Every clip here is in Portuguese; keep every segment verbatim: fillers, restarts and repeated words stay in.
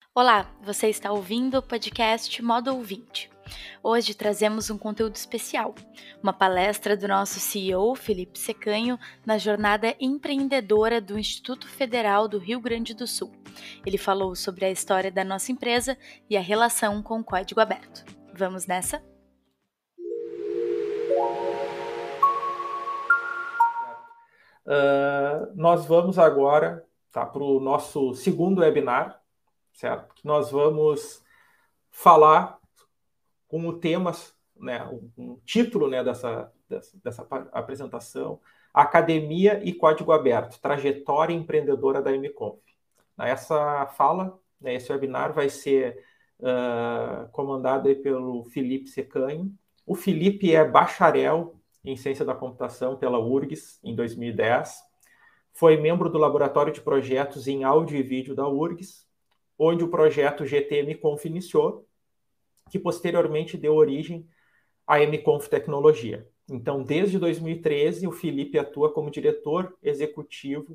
Olá, você está ouvindo o podcast Modo Ouvinte. Hoje trazemos um conteúdo especial, uma palestra do nosso C E O, Felipe Secanho, na jornada empreendedora do Instituto Federal do Rio Grande do Sul. Ele falou sobre a história da nossa empresa e a relação com o código aberto. Vamos nessa? Uh, nós vamos agora tá, para o nosso segundo webinar, certo? Que nós vamos falar com o tema, né, um, um título, né, dessa, dessa, dessa apresentação, Academia e Código Aberto, Trajetória Empreendedora da Emiconf. Essa fala, né, esse webinar vai ser uh, comandado aí pelo Felipe Secanho. O Felipe é bacharel em Ciência da Computação pela U R G S em dois mil e dez. Foi membro do Laboratório de Projetos em Áudio e Vídeo da U R G S, onde o projeto G T Emiconf iniciou, que posteriormente deu origem à Emiconf Tecnologia. Então, desde dois mil e treze, o Felipe atua como diretor executivo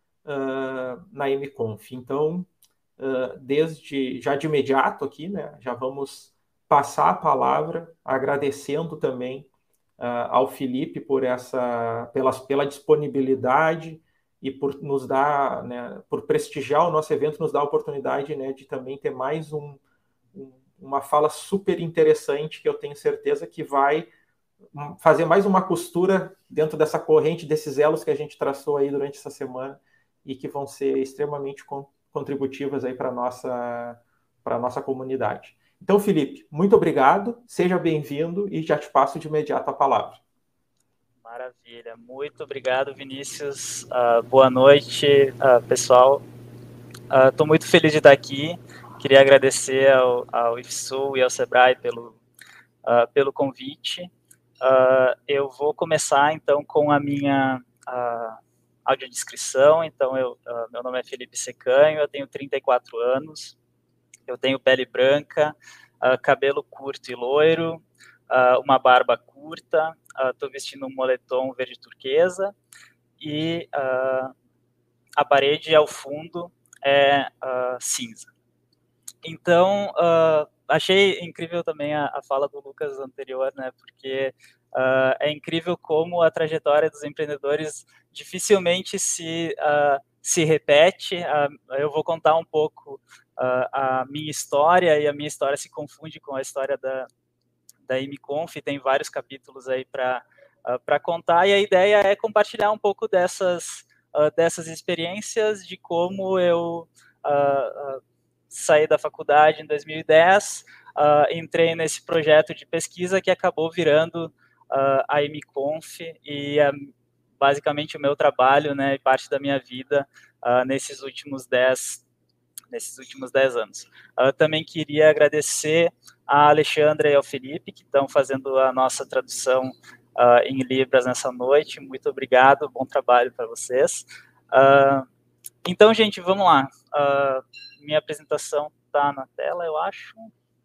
uh, na Emiconf. Então, uh, desde já de imediato aqui, né, já vamos passar a palavra agradecendo também uh, ao Felipe por essa, pela, pela disponibilidade e por nos dar, né, por prestigiar o nosso evento, nos dar a oportunidade, né, de também ter mais um, um, uma fala super interessante que eu tenho certeza que vai fazer mais uma costura dentro dessa corrente desses elos que a gente traçou aí durante essa semana e que vão ser extremamente contributivas aí para a nossa, para a nossa comunidade. Então, Felipe, muito obrigado, seja bem-vindo e já te passo de imediato a palavra. Maravilha, muito obrigado, Vinícius. Uh, boa noite, uh, pessoal. Estou uh, muito feliz de estar aqui. Queria agradecer ao, ao I F S U e ao Sebrae pelo, uh, pelo convite. Uh, eu vou começar, então, com a minha uh, audiodescrição. Então, eu, uh, meu nome é Felipe Secanho, eu tenho trinta e quatro anos, eu tenho pele branca, uh, cabelo curto e loiro, uh, uma barba curta, estou uh, vestindo um moletom verde turquesa e uh, a parede ao fundo é uh, cinza. Então, uh, achei incrível também a, a fala do Lucas anterior, né, porque uh, é incrível como a trajetória dos empreendedores dificilmente se, uh, se repete. Uh, eu vou contar um pouco uh, a minha história, e a minha história se confunde com a história da, da Emiconf, tem vários capítulos aí para uh, para contar, e a ideia é compartilhar um pouco dessas, uh, dessas experiências, de como eu uh, uh, saí da faculdade em dois mil e dez, uh, entrei nesse projeto de pesquisa que acabou virando uh, a Emiconf, e uh, basicamente o meu trabalho, né, e parte da minha vida uh, nesses últimos dez nesses últimos dez anos. Uh, também queria agradecer a Alexandra e ao Felipe, que estão fazendo a nossa tradução uh, em Libras nessa noite. Muito obrigado, bom trabalho para vocês. Uh, então, gente, vamos lá. Uh, minha apresentação está na tela, eu acho.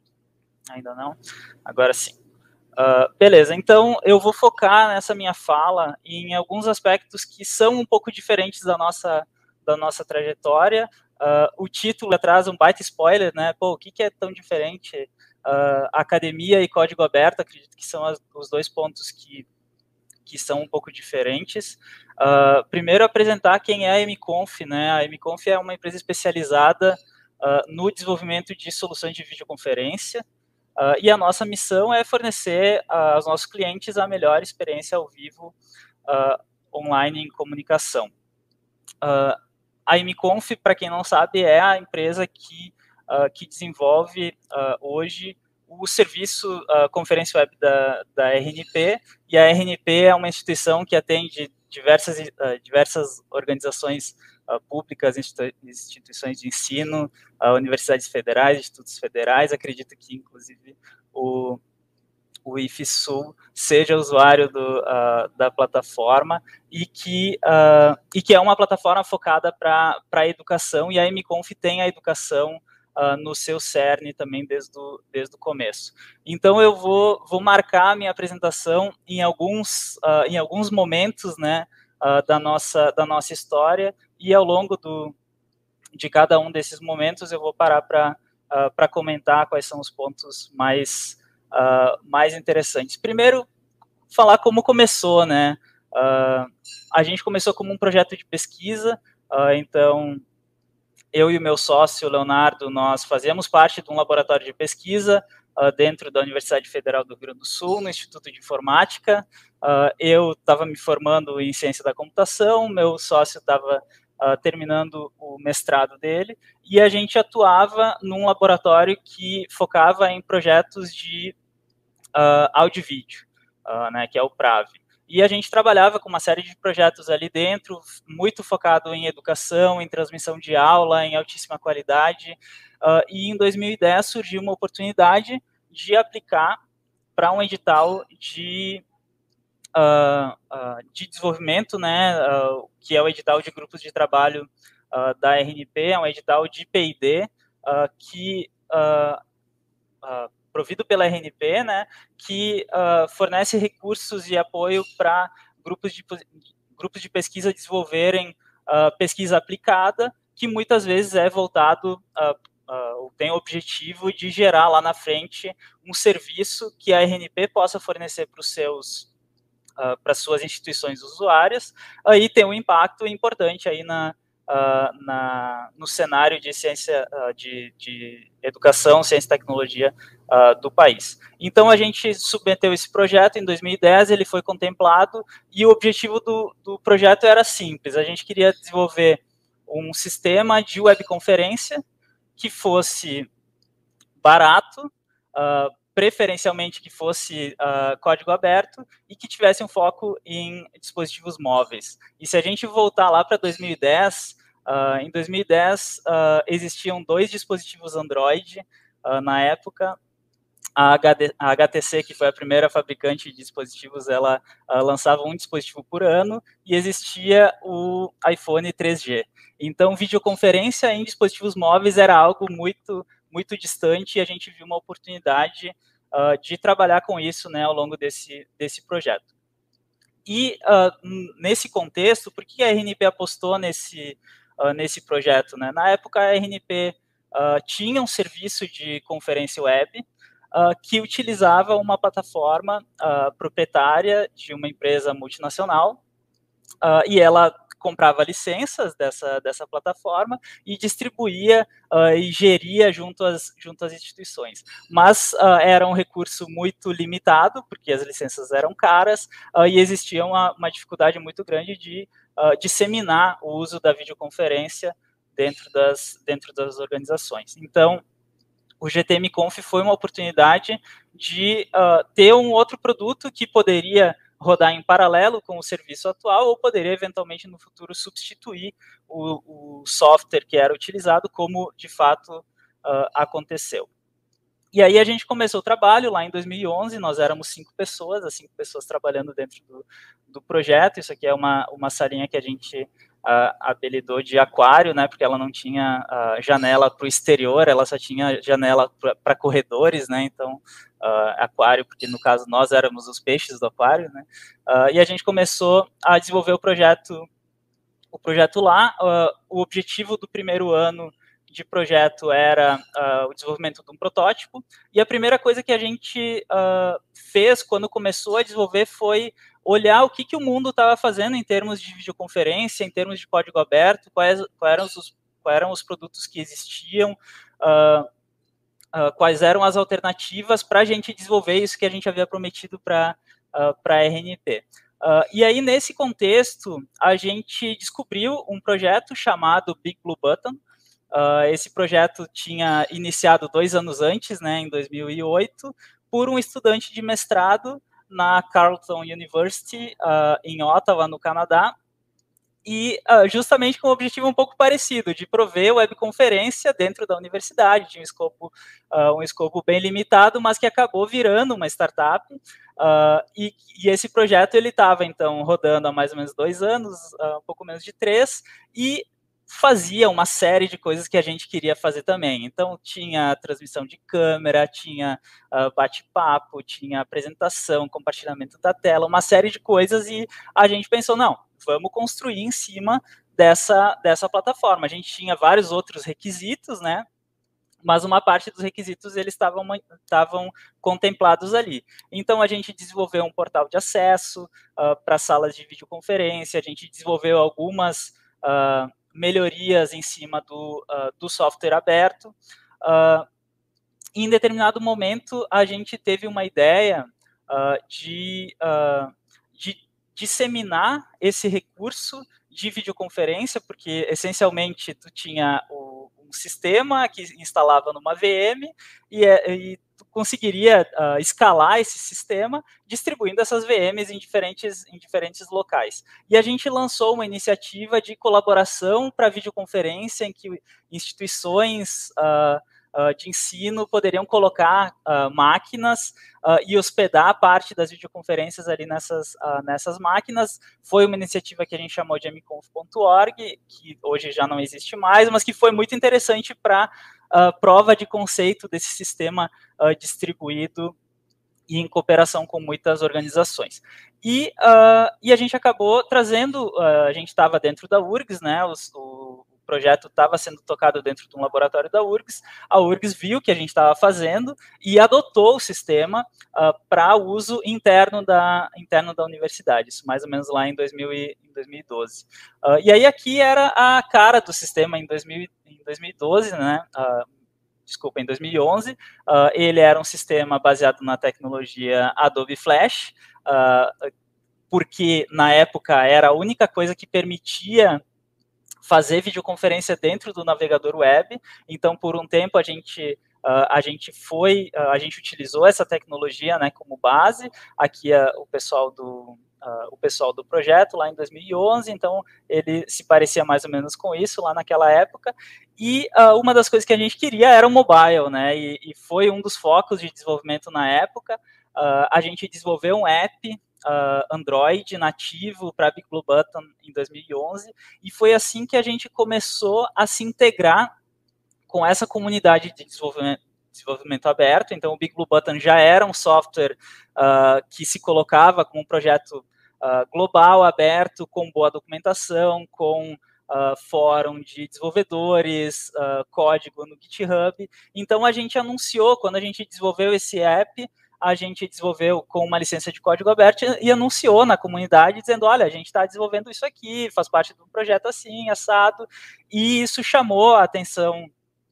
Ainda não? Agora sim. Uh, beleza, então eu vou focar nessa minha fala em alguns aspectos que são um pouco diferentes da nossa, da nossa trajetória. Uh, o título traz um baita spoiler, né? Pô, o que, que é tão diferente? Uh, academia e código aberto, acredito que são as, os dois pontos que, que são um pouco diferentes. Uh, primeiro, apresentar quem é a Emiconf, né? A Emiconf é uma empresa especializada uh, no desenvolvimento de soluções de videoconferência. Uh, e a nossa missão é fornecer uh, aos nossos clientes a melhor experiência ao vivo uh, online em comunicação. Uh, a Emiconf, para quem não sabe, é a empresa que, uh, que desenvolve uh, hoje o serviço uh, Conferência Web da, da R N P, e a R N P é uma instituição que atende diversas, uh, diversas organizações uh, públicas, institu instituições de ensino, uh, universidades federais, institutos federais. Acredito que, inclusive, o, o I F S U seja usuário do, uh, da plataforma, e que, uh, e que é uma plataforma focada para a educação, e a Emiconf tem a educação Uh, no seu cerne também desde o, desde o começo. Então, eu vou, vou marcar a minha apresentação em alguns, uh, em alguns momentos, né, uh, da, nossa, da nossa história, e ao longo do, de cada um desses momentos, eu vou parar para uh, para comentar quais são os pontos mais, uh, mais interessantes. Primeiro, falar como começou, né? Uh, a gente começou como um projeto de pesquisa, uh, então eu e o meu sócio, Leonardo, nós fazíamos parte de um laboratório de pesquisa uh, dentro da Universidade Federal do Rio Grande do Sul, no Instituto de Informática. Uh, eu estava me formando em Ciência da Computação, meu sócio estava uh, terminando o mestrado dele, e a gente atuava num laboratório que focava em projetos de uh, áudio e vídeo, uh, né, que é o PRAV. E a gente trabalhava com uma série de projetos ali dentro, muito focado em educação, em transmissão de aula, em altíssima qualidade. Uh, e em dois mil e dez surgiu uma oportunidade de aplicar para um edital de, uh, uh, de desenvolvimento, né, uh, que é o edital de grupos de trabalho uh, da R N P, é um edital de P I D, uh, que... Uh, uh, provido pela R N P, né, que uh, fornece recursos e apoio para grupos de, grupos de pesquisa desenvolverem uh, pesquisa aplicada, que muitas vezes é voltado, uh, uh, tem o objetivo de gerar lá na frente um serviço que a R N P possa fornecer para os seus uh, para suas instituições usuárias, aí tem um impacto importante aí na Uh, na, no cenário de ciência, uh, de, de educação, ciência e tecnologia uh, do país. Então, a gente submeteu esse projeto em dois mil e dez, ele foi contemplado, e o objetivo do, do projeto era simples, a gente queria desenvolver um sistema de webconferência que fosse barato, uh, preferencialmente que fosse uh, código aberto e que tivesse um foco em dispositivos móveis. E se a gente voltar lá para dois mil e dez, uh, em dois mil e dez uh, existiam dois dispositivos Android uh, na época. A, H D, a H T C, que foi a primeira fabricante de dispositivos, ela uh, lançava um dispositivo por ano, e existia o iPhone três G. Então, videoconferência em dispositivos móveis era algo muito, muito distante, e a gente viu uma oportunidade uh, de trabalhar com isso, né, ao longo desse, desse projeto. E, uh, nesse contexto, por que a R N P apostou nesse, uh, nesse projeto? Né? Na época, a R N P uh, tinha um serviço de conferência web, Uh, que utilizava uma plataforma uh, proprietária de uma empresa multinacional, uh, e ela comprava licenças dessa, dessa plataforma e distribuía uh, e geria junto às, junto às instituições. Mas uh, era um recurso muito limitado, porque as licenças eram caras, uh, e existia uma, uma dificuldade muito grande de uh, disseminar o uso da videoconferência dentro das, dentro das organizações. Então, o G T M Conf foi uma oportunidade de uh, ter um outro produto que poderia rodar em paralelo com o serviço atual, ou poderia eventualmente no futuro substituir o, o software que era utilizado, como de fato uh, aconteceu. E aí a gente começou o trabalho lá em dois mil e onze, nós éramos cinco pessoas, as cinco pessoas trabalhando dentro do, do projeto. Isso aqui é uma, uma salinha que a gente uh, apelidou de aquário, né, porque ela não tinha uh, janela para o exterior, ela só tinha janela para corredores, né, então uh, aquário, porque no caso nós éramos os peixes do aquário, né, uh, e a gente começou a desenvolver o projeto, o projeto lá. Uh, o objetivo do primeiro ano de projeto era uh, o desenvolvimento de um protótipo, e a primeira coisa que a gente uh, fez quando começou a desenvolver foi olhar o que, que o mundo estava fazendo em termos de videoconferência, em termos de código aberto, quais, quais, eram, os, quais eram os produtos que existiam, uh, uh, quais eram as alternativas para a gente desenvolver isso que a gente havia prometido para uh, para a R N P. Uh, e aí, nesse contexto, a gente descobriu um projeto chamado Big Blue Button. Uh, esse projeto tinha iniciado dois anos antes, né, em dois mil e oito, por um estudante de mestrado na Carleton University, uh, em Ottawa, no Canadá, e uh, justamente com um objetivo um pouco parecido, de prover webconferência dentro da universidade. Tinha um escopo, uh, um escopo bem limitado, mas que acabou virando uma startup, uh, e, e esse projeto ele estava, então, rodando há mais ou menos dois anos, uh, um pouco menos de três, e fazia uma série de coisas que a gente queria fazer também. Então, tinha transmissão de câmera, tinha uh, bate-papo, tinha apresentação, compartilhamento da tela, uma série de coisas, e a gente pensou, não, vamos construir em cima dessa, dessa plataforma. A gente tinha vários outros requisitos, né? Mas uma parte dos requisitos eles estavam, estavam contemplados ali. Então, a gente desenvolveu um portal de acesso uh, para salas de videoconferência, a gente desenvolveu algumas uh, melhorias em cima do, uh, do software aberto. Uh, em determinado momento, a gente teve uma ideia uh, de, uh, de disseminar esse recurso de videoconferência, porque, essencialmente, tu tinha o um sistema que instalava numa V M e, e tu conseguiria uh, escalar esse sistema distribuindo essas V Ms em diferentes, em diferentes locais. E a gente lançou uma iniciativa de colaboração para videoconferência em que instituições uh, uh, de ensino poderiam colocar uh, máquinas uh, e hospedar parte das videoconferências ali nessas, uh, nessas máquinas. Foi uma iniciativa que a gente chamou de m conf ponto org, que hoje já não existe mais, mas que foi muito interessante para uh, prova de conceito desse sistema uh, distribuído e em cooperação com muitas organizações. E, uh, e a gente acabou trazendo, uh, a gente estava dentro da U R G S, né, os, o projeto estava sendo tocado dentro de um laboratório da U R G S, a U R G S viu o que a gente estava fazendo e adotou o sistema uh, para uso interno da, interno da universidade, isso mais ou menos lá em, dois mil e doze. Uh, e aí aqui era a cara do sistema em, dois mil, em dois mil e doze, né, uh, desculpa, em dois mil e onze, uh, ele era um sistema baseado na tecnologia Adobe Flash, uh, porque na época era a única coisa que permitia fazer videoconferência dentro do navegador web. Então, por um tempo, a gente, uh, a gente foi, uh, a gente utilizou essa tecnologia, né, como base. Aqui uh, o pessoal do Uh, o pessoal do projeto lá em dois mil e onze, então ele se parecia mais ou menos com isso lá naquela época, e uh, uma das coisas que a gente queria era o mobile, né, e, e foi um dos focos de desenvolvimento na época. Uh, a gente desenvolveu um app uh, Android nativo para Big Blue Button em dois mil e onze, e foi assim que a gente começou a se integrar com essa comunidade de desenvolvimento desenvolvimento aberto. Então o Big Blue Button já era um software uh, que se colocava como um projeto uh, global, aberto, com boa documentação, com uh, fórum de desenvolvedores, uh, código no GitHub. Então a gente anunciou, quando a gente desenvolveu esse app, a gente desenvolveu com uma licença de código aberto e anunciou na comunidade, dizendo, olha, a gente está desenvolvendo isso aqui, faz parte de um projeto assim, assado, e isso chamou a atenção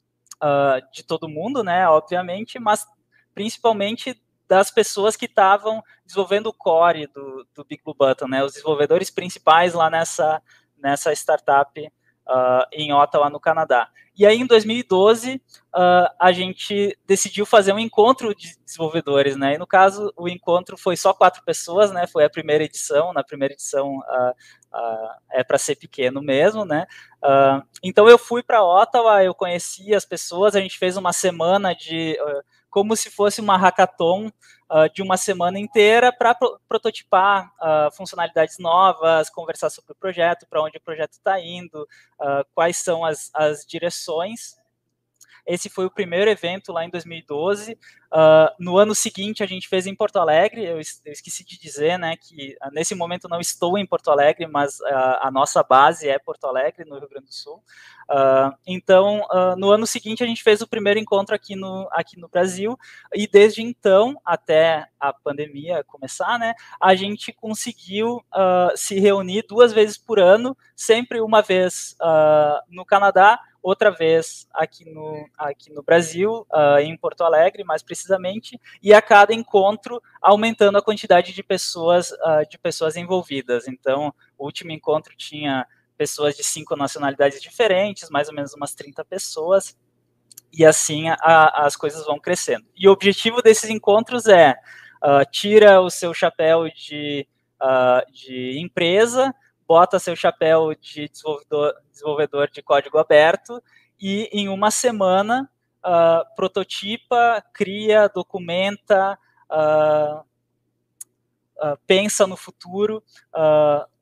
Uh, de todo mundo, né, obviamente, mas principalmente das pessoas que estavam desenvolvendo o core do, do Big Blue Button, né, os desenvolvedores principais lá nessa, nessa startup uh, em Ottawa, no Canadá. E aí, em dois mil e doze, uh, a gente decidiu fazer um encontro de desenvolvedores, né, e no caso, o encontro foi só quatro pessoas, né, foi a primeira edição, na primeira edição uh, uh, é para ser pequeno mesmo, né, uh, então eu fui para Ottawa, eu conheci as pessoas, a gente fez uma semana de, uh, como se fosse uma hackathon uh, de uma semana inteira para pro prototipar uh, funcionalidades novas, conversar sobre o projeto, para onde o projeto está indo, uh, quais são as, as direções. Esse foi o primeiro evento lá em dois mil e doze. Uh, no ano seguinte, a gente fez em Porto Alegre. Eu, eu esqueci de dizer, né, que uh, nesse momento não estou em Porto Alegre, mas uh, a nossa base é Porto Alegre, no Rio Grande do Sul. Uh, então, uh, no ano seguinte, a gente fez o primeiro encontro aqui no, aqui no Brasil. E desde então, até a pandemia começar, né, a gente conseguiu uh, se reunir duas vezes por ano, sempre uma vez uh, no Canadá, outra vez aqui no, aqui no Brasil, uh, em Porto Alegre, mais precisamente, e a cada encontro aumentando a quantidade de pessoas, uh, de pessoas envolvidas. Então, o último encontro tinha pessoas de cinco nacionalidades diferentes, mais ou menos umas trinta pessoas, e assim a, a, as coisas vão crescendo. E o objetivo desses encontros é, uh, tira o seu chapéu de, uh, de empresa, bota seu chapéu de desenvolvedor, desenvolvedor de código aberto e em uma semana uh, prototipa, cria, documenta, uh, uh, pensa no futuro, uh,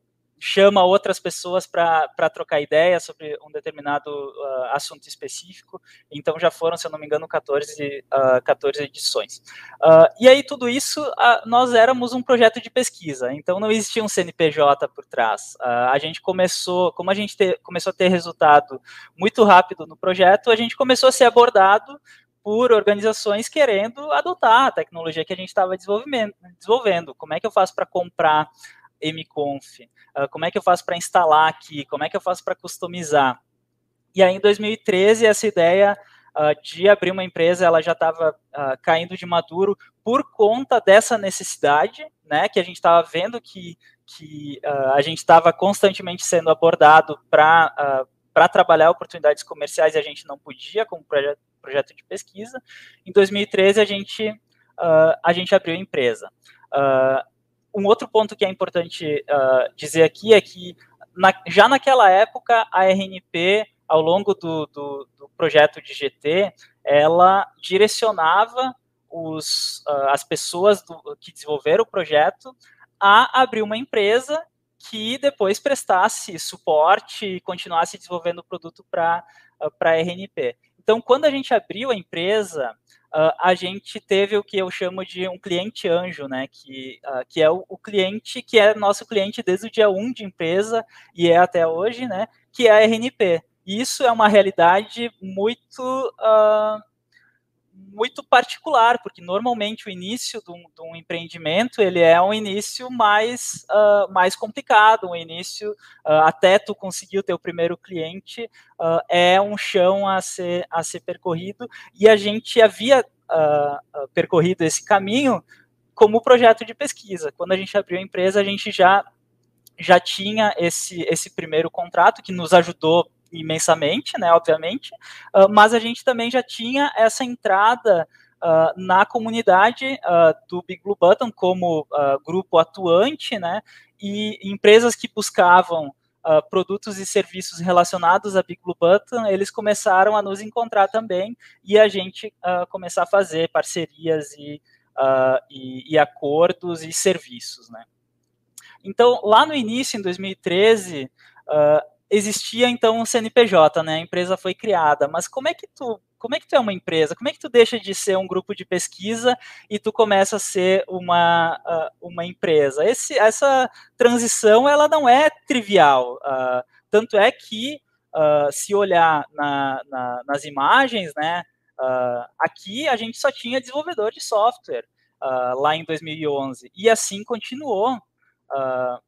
chama outras pessoas para trocar ideia sobre um determinado uh, assunto específico. Então já foram, se eu não me engano, quatorze, uh, quatorze edições. Uh, e aí tudo isso, uh, nós éramos um projeto de pesquisa, então não existia um C N P J por trás. Uh, a gente começou, como a gente te, começou a ter resultado muito rápido no projeto, a gente começou a ser abordado por organizações querendo adotar a tecnologia que a gente estava desenvolvendo. Como é que eu faço para comprar mconf? Uh, como é que eu faço para instalar aqui? Como é que eu faço para customizar? E aí, em dois mil e treze, essa ideia uh, de abrir uma empresa, ela já estava uh, caindo de maduro por conta dessa necessidade, né, que a gente estava vendo que, que uh, a gente estava constantemente sendo abordado para uh, para trabalhar oportunidades comerciais e a gente não podia, como projeto, projeto de pesquisa. Em dois mil e treze, a gente, uh, a gente abriu a empresa. Uh, um outro ponto que é importante uh, dizer aqui é que, na, já naquela época, a R N P, ao longo do, do, do projeto de G T, ela direcionava os, uh, as pessoas do, que desenvolveram o projeto a abrir uma empresa que depois prestasse suporte e continuasse desenvolvendo o produto para a R N P. Então, quando a gente abriu a empresa, uh, a gente teve o que eu chamo de um cliente anjo, né, que, uh, que é o, o cliente que é nosso cliente desde o dia um de empresa e é até hoje, né, que é a R N P. E isso é uma realidade muito... Uh, muito particular, porque normalmente o início de um, de um empreendimento, ele é um início mais, uh, mais complicado, um início, uh, até tu conseguir o teu primeiro cliente, uh, é um chão a ser, a ser percorrido, e a gente havia uh, percorrido esse caminho como projeto de pesquisa. Quando a gente abriu a empresa, a gente já, já tinha esse, esse primeiro contrato, que nos ajudou imensamente, né, obviamente, uh, mas a gente também já tinha essa entrada uh, na comunidade uh, do Big Blue Button como uh, grupo atuante, né, e empresas que buscavam uh, produtos e serviços relacionados a Big Blue Button, eles começaram a nos encontrar também e a gente uh, começar a fazer parcerias e, uh, e, e acordos e serviços, né. Então, lá no início, em dois mil e treze, uh, existia então um C N P J, né? A empresa foi criada, mas como é que tu, como é que tu é uma empresa? Como é que tu deixa de ser um grupo de pesquisa e tu começa a ser uma, uh, uma empresa? Esse, essa transição, ela não é trivial, uh, tanto é que uh, se olhar na, na, nas imagens, né? Uh, aqui a gente só tinha desenvolvedor de software uh, lá em dois mil e onze e assim continuou. Uh,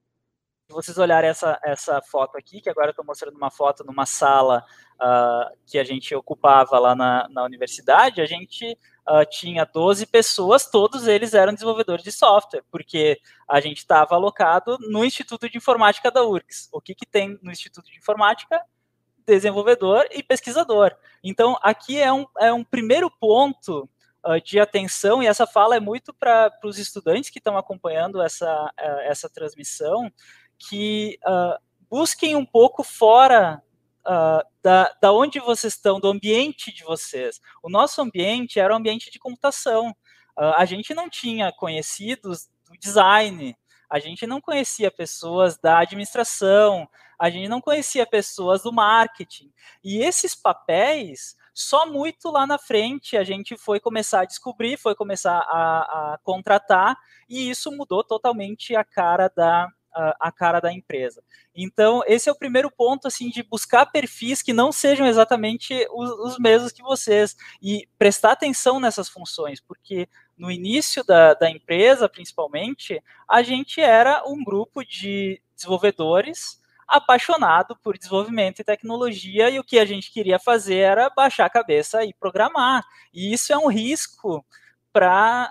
Se vocês olharem essa, essa foto aqui, que agora eu estou mostrando uma foto numa sala uh, que a gente ocupava lá na, na universidade, a gente uh, tinha doze pessoas, todos eles eram desenvolvedores de software, porque a gente estava alocado no Instituto de Informática da U R G S. O que, que tem no Instituto de Informática? Desenvolvedor e pesquisador. Então, aqui é um, é um primeiro ponto uh, de atenção, e essa fala é muito para os estudantes que estão acompanhando essa, uh, essa transmissão, que uh, busquem um pouco fora uh, da, da onde vocês estão, do ambiente de vocês. O nosso ambiente era um ambiente de computação. Uh, a gente não tinha conhecidos do design, a gente não conhecia pessoas da administração, a gente não conhecia pessoas do marketing. E esses papéis, só muito lá na frente, a gente foi começar a descobrir, foi começar a, a contratar, e isso mudou totalmente a cara da a cara da empresa. Então, esse é o primeiro ponto, assim, de buscar perfis que não sejam exatamente os, os mesmos que vocês, e prestar atenção nessas funções, porque no início da, da empresa, principalmente, a gente era um grupo de desenvolvedores apaixonado por desenvolvimento e tecnologia, e o que a gente queria fazer era baixar a cabeça e programar, e isso é um risco para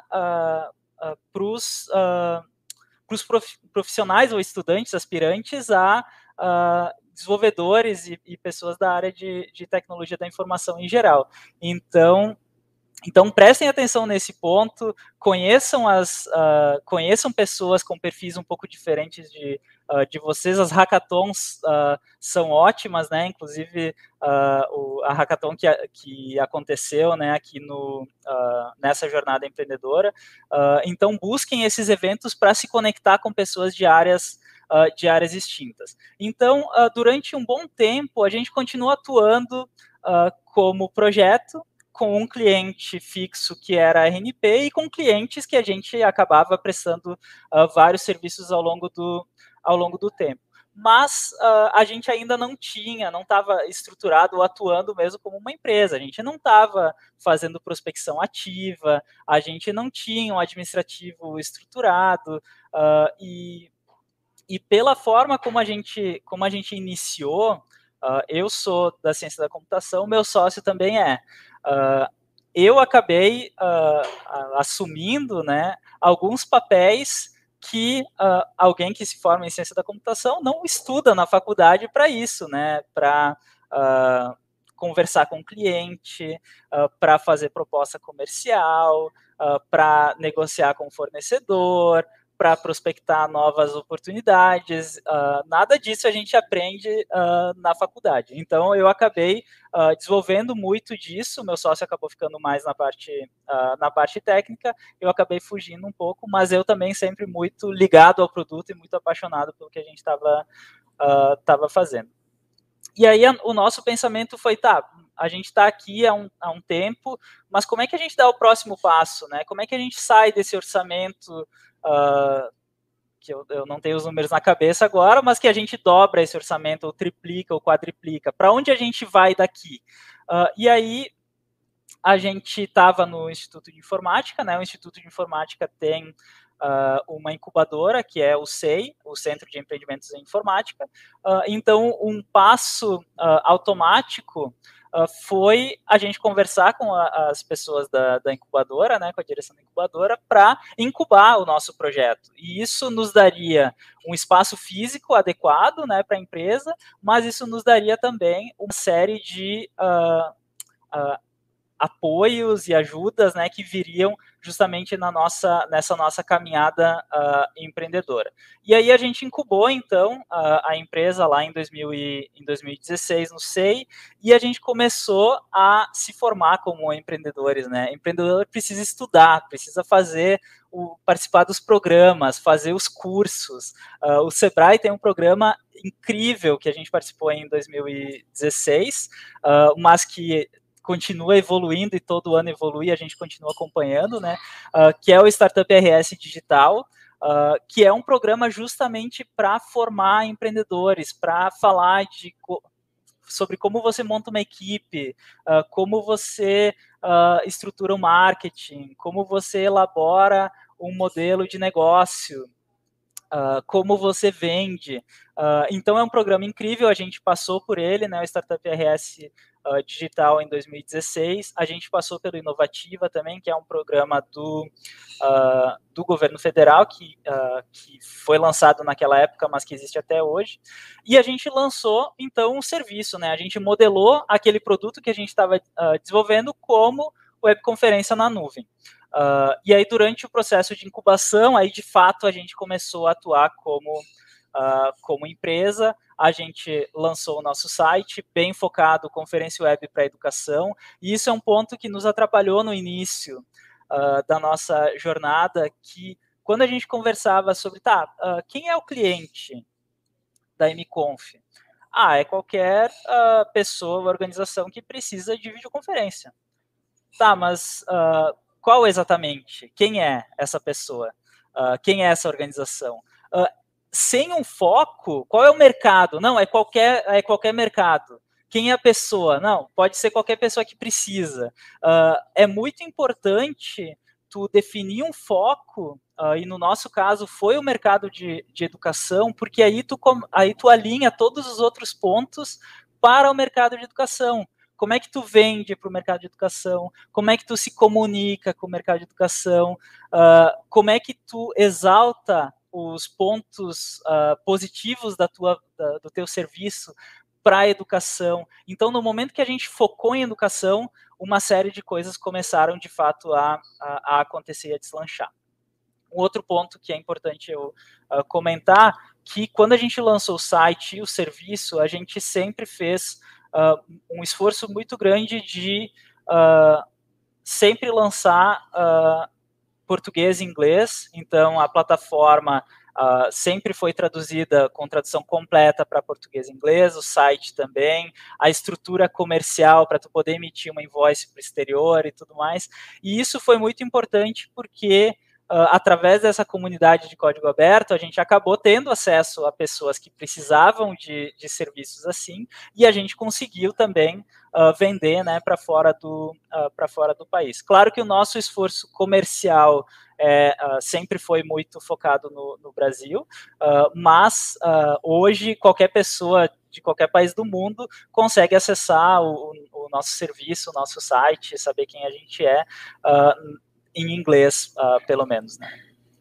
uh, uh, os uh, para os profissionais ou estudantes aspirantes a uh, desenvolvedores e, e pessoas da área de, de tecnologia da informação em geral. Então, então prestem atenção nesse ponto, conheçam, as, uh, conheçam pessoas com perfis um pouco diferentes de, uh, de vocês. As hackathons uh, são ótimas, né? Inclusive uh, o, a hackathon que, que aconteceu, né, aqui no, uh, nessa jornada empreendedora. Uh, então busquem esses eventos para se conectar com pessoas de áreas uh, de áreas distintas. Então, uh, durante um bom tempo, a gente continua atuando uh, como projeto, com um cliente fixo que era a R N P e com clientes que a gente acabava prestando uh, vários serviços ao longo do, ao longo do tempo. Mas uh, a gente ainda não tinha, não estava estruturado ou atuando mesmo como uma empresa. A gente não estava fazendo prospecção ativa, a gente não tinha um administrativo estruturado uh, e, e pela forma como a gente, como a gente iniciou, uh, eu sou da ciência da computação, meu sócio também é. Uh, eu acabei uh, assumindo, né, alguns papéis que uh, alguém que se forma em ciência da computação não estuda na faculdade para isso, né, para uh, conversar com o cliente, uh, para fazer proposta comercial, uh, para negociar com o fornecedor, para prospectar novas oportunidades, uh, nada disso a gente aprende uh, na faculdade. Então, eu acabei uh, desenvolvendo muito disso, meu sócio acabou ficando mais na parte, uh, na parte técnica, eu acabei fugindo um pouco, mas eu também sempre muito ligado ao produto e muito apaixonado pelo que a gente estava uh, tava fazendo. E aí, a, o nosso pensamento foi, tá, a gente está aqui há um, há um tempo, mas como é que a gente dá o próximo passo, né? Como é que a gente sai desse orçamento Uh, que eu, eu não tenho os números na cabeça agora, mas que a gente dobra esse orçamento, ou triplica, ou quadriplica. Para onde a gente vai daqui? Uh, e aí, a gente estava no Instituto de Informática, né? O Instituto de Informática tem uh, uma incubadora, que é o S E I, o Centro de Empreendimentos em Informática. Uh, então, um passo uh, automático Uh, foi a gente conversar com a, as pessoas da, da incubadora, né, com a direção da incubadora, para incubar o nosso projeto. E isso nos daria um espaço físico adequado, né, para a empresa, mas isso nos daria também uma série de uh, uh, apoios e ajudas, né, que viriam justamente na nossa, nessa nossa caminhada uh, empreendedora. E aí a gente incubou, então, uh, a empresa lá em, dois mil e, em dois mil e dezesseis no S E I, e a gente começou a se formar como empreendedores, né? Empreendedor precisa estudar, precisa fazer, o, participar dos programas, fazer os cursos. Uh, o Sebrae tem um programa incrível que a gente participou em dois mil e dezesseis, uh, mas que continua evoluindo e todo ano evolui, a gente continua acompanhando, né, uh, que é o Startup R S Digital, uh, que é um programa justamente para formar empreendedores, para falar de co sobre como você monta uma equipe, uh, como você uh, estrutura o marketing, como você elabora um modelo de negócio, uh, como você vende. Uh, então, é um programa incrível, a gente passou por ele, né, o Startup R S Uh, digital em dois mil e dezesseis, a gente passou pelo Inovativa também, que é um programa do, uh, do governo federal, que, uh, que foi lançado naquela época, mas que existe até hoje, e a gente lançou, então, um serviço, né, a gente modelou aquele produto que a gente estava uh, desenvolvendo como webconferência na nuvem. Uh, e aí, durante o processo de incubação, aí, de fato, a gente começou a atuar como, uh, como empresa. A gente lançou o nosso site, bem focado, conferência web para educação, e isso é um ponto que nos atrapalhou no início uh, da nossa jornada, que quando a gente conversava sobre, tá, uh, quem é o cliente da M Conf? Ah, é qualquer uh, pessoa, organização que precisa de videoconferência. Tá, mas uh, qual exatamente? Quem é essa pessoa? Uh, quem é essa organização? Uh, sem um foco, qual é o mercado? Não, é qualquer, é qualquer mercado. Quem é a pessoa? Não, pode ser qualquer pessoa que precisa. Uh, é muito importante tu definir um foco, uh, e no nosso caso foi o mercado de, de educação, porque aí tu, aí tu alinha todos os outros pontos para o mercado de educação. Como é que tu vende para o mercado de educação? Como é que tu se comunica com o mercado de educação? Uh, como é que tu exalta os pontos uh, positivos da tua, da, do teu serviço para a educação? Então, no momento que a gente focou em educação, uma série de coisas começaram, de fato, a, a, a acontecer e a deslanchar. Um outro ponto que é importante eu uh, comentar, que quando a gente lançou o site e o serviço, a gente sempre fez uh, um esforço muito grande de uh, sempre lançar uh, português e inglês. Então, a plataforma uh, sempre foi traduzida com tradução completa para português e inglês, o site também, a estrutura comercial para tu poder emitir uma invoice para o exterior e tudo mais. E isso foi muito importante porque Uh, através dessa comunidade de código aberto, a gente acabou tendo acesso a pessoas que precisavam de, de serviços assim, e a gente conseguiu também uh, vender, né, para fora, do, uh, para fora do país. Claro que o nosso esforço comercial é, uh, sempre foi muito focado no, no Brasil, uh, mas uh, hoje qualquer pessoa de qualquer país do mundo consegue acessar o, o nosso serviço, o nosso site, saber quem a gente é, uh, em inglês, uh, pelo menos, né?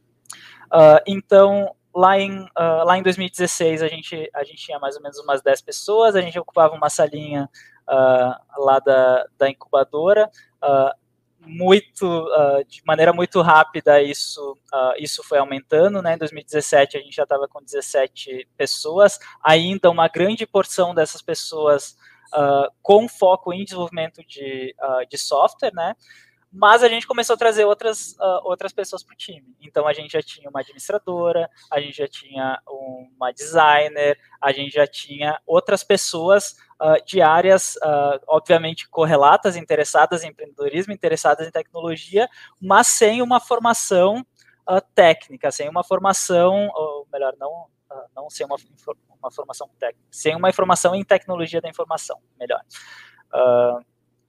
Uh, então, lá em, uh, lá em dois mil e dezesseis, a gente, a gente tinha mais ou menos umas dez pessoas, a gente ocupava uma salinha uh, lá da, da incubadora, uh, muito, uh, de maneira muito rápida, isso, uh, isso foi aumentando, né? Em dois mil e dezessete, a gente já estava com dezessete pessoas, ainda uma grande porção dessas pessoas uh, com foco em desenvolvimento de, uh, de software, né? Mas a gente começou a trazer outras, uh, outras pessoas para o time. Então, a gente já tinha uma administradora, a gente já tinha uma designer, a gente já tinha outras pessoas uh, de áreas, uh, obviamente, correlatas, interessadas em empreendedorismo, interessadas em tecnologia, mas sem uma formação uh, técnica, sem uma formação, ou melhor, não, uh, não sem uma, uma formação técnica, sem uma formação em tecnologia da informação, melhor. Uh,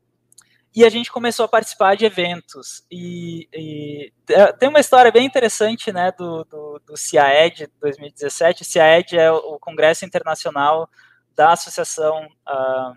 E a gente começou a participar de eventos. E, e tem uma história bem interessante, né, do, do, do C I A E D dois mil e dezessete. O C I A E D é o Congresso Internacional da Associação uh,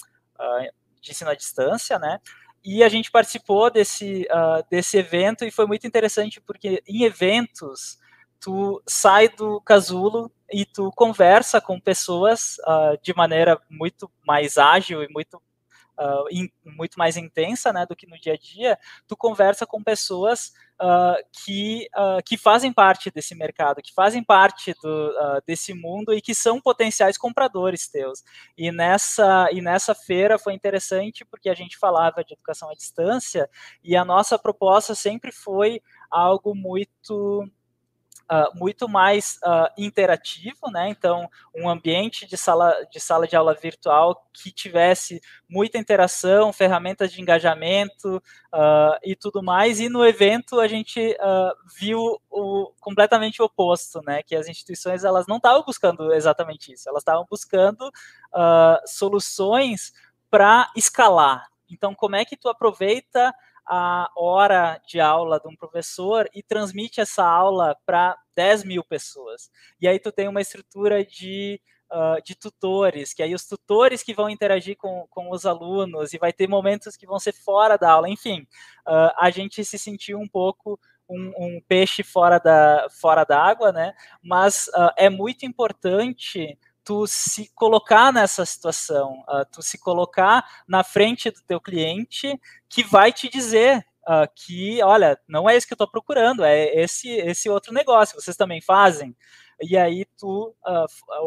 uh, de Ensino à Distância, né? E a gente participou desse, uh, desse evento e foi muito interessante porque em eventos tu sai do casulo e tu conversa com pessoas uh, de maneira muito mais ágil e muito Uh, in, muito mais intensa, né, do que no dia a dia. Tu conversa com pessoas uh, que, uh, que fazem parte desse mercado, que fazem parte do, uh, desse mundo e que são potenciais compradores teus. E nessa, e nessa feira foi interessante porque a gente falava de educação à distância e a nossa proposta sempre foi algo muito... Uh, muito mais uh, interativo, né? Então, um ambiente de sala, de sala de aula virtual que tivesse muita interação, ferramentas de engajamento uh, e tudo mais. E no evento a gente uh, viu o, completamente o oposto, né? Que as instituições elas não estavam buscando exatamente isso, elas estavam buscando uh, soluções para escalar. Então, como é que tu aproveita a hora de aula de um professor e transmite essa aula para dez mil pessoas. E aí tu tem uma estrutura de, uh, de tutores, que aí os tutores que vão interagir com, com os alunos, e vai ter momentos que vão ser fora da aula. Enfim, uh, a gente se sentiu um pouco um, um peixe fora da, fora da água, né? Mas uh, é muito importante tu se colocar nessa situação, uh, tu se colocar na frente do teu cliente que vai te dizer uh, que, olha, não é isso que eu estou procurando, é esse, esse outro negócio, vocês também fazem? E aí tu uh,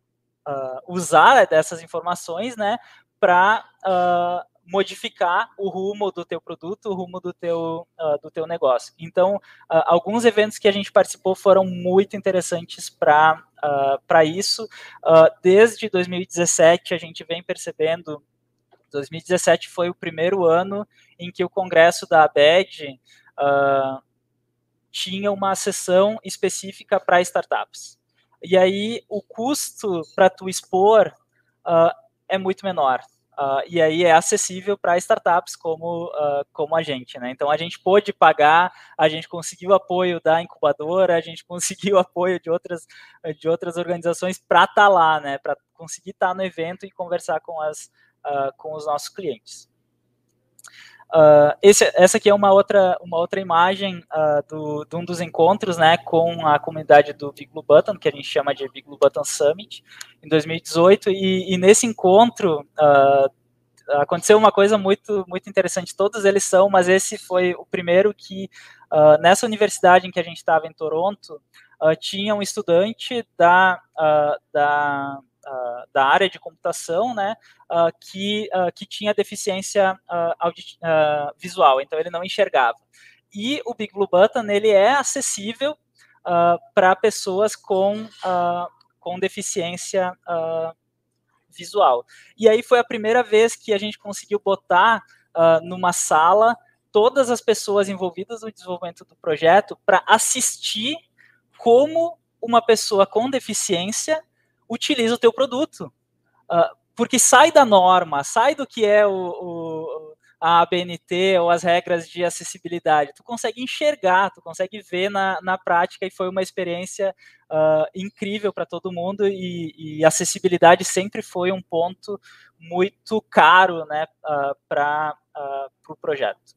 uh, usar dessas informações, né, para uh, modificar o rumo do teu produto, o rumo do teu, uh, do teu negócio. Então, uh, alguns eventos que a gente participou foram muito interessantes para uh, para isso. Uh, desde dois mil e dezessete, a gente vem percebendo, dois mil e dezessete foi o primeiro ano em que o congresso da A B E D uh, tinha uma sessão específica para startups. E aí, o custo para tu expor uh, é muito menor. Uh, e aí é acessível para startups como, uh, como a gente, né? Então, a gente pôde pagar, a gente conseguiu apoio da incubadora, a gente conseguiu apoio de outras, de outras organizações para estar tá lá, né? Para conseguir estar tá no evento e conversar com, as, uh, com os nossos clientes. Uh, esse, essa aqui é uma outra, uma outra imagem uh, do, de um dos encontros, né, com a comunidade do Big Blue Button, que a gente chama de Big Blue Button Summit, em dois mil e dezoito, e, e nesse encontro uh, aconteceu uma coisa muito, muito interessante. Todos eles são, mas esse foi o primeiro que, uh, nessa universidade em que a gente estava, em Toronto, uh, tinha um estudante da, uh, da Uh, da área de computação, né, uh, que, uh, que tinha deficiência uh, audit, uh, visual, então ele não enxergava. E o Big Blue Button, ele é acessível uh, para pessoas com, uh, com deficiência uh, visual. E aí foi a primeira vez que a gente conseguiu botar uh, numa sala todas as pessoas envolvidas no desenvolvimento do projeto para assistir como uma pessoa com deficiência utiliza o teu produto. Uh, porque sai da norma, sai do que é o, o, a A B N T ou as regras de acessibilidade. Tu consegue enxergar, tu consegue ver na, na prática, e foi uma experiência uh, incrível para todo mundo, e, e acessibilidade sempre foi um ponto muito caro, né, uh, para uh, o pro projeto.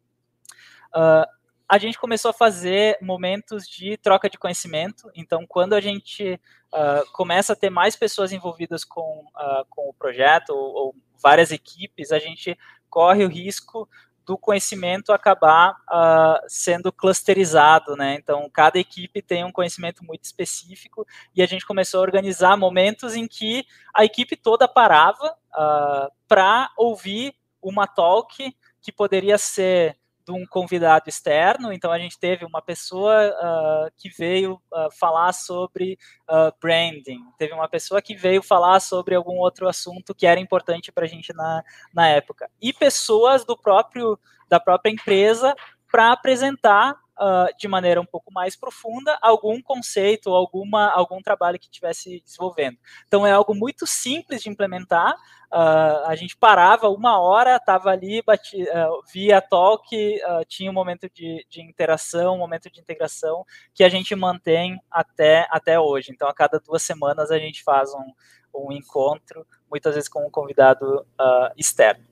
Uh, a gente começou a fazer momentos de troca de conhecimento. Então, quando a gente uh, começa a ter mais pessoas envolvidas com, uh, com o projeto, ou, ou várias equipes, a gente corre o risco do conhecimento acabar uh, sendo clusterizado, né? Então, cada equipe tem um conhecimento muito específico, e a gente começou a organizar momentos em que a equipe toda parava uh, para ouvir uma talk que poderia ser de um convidado externo. Então a gente teve uma pessoa uh, que veio uh, falar sobre uh, branding, teve uma pessoa que veio falar sobre algum outro assunto que era importante para a gente na, na época, e pessoas do próprio, da própria empresa para apresentar uh, de maneira um pouco mais profunda algum conceito, alguma, algum trabalho que estivesse desenvolvendo. Então é algo muito simples de implementar. Uh, a gente parava uma hora, estava ali, batia, uh, via talk, uh, tinha um momento de, de interação, um momento de integração que a gente mantém até, até hoje. Então, a cada duas semanas a gente faz um, um encontro, muitas vezes com um convidado uh, externo.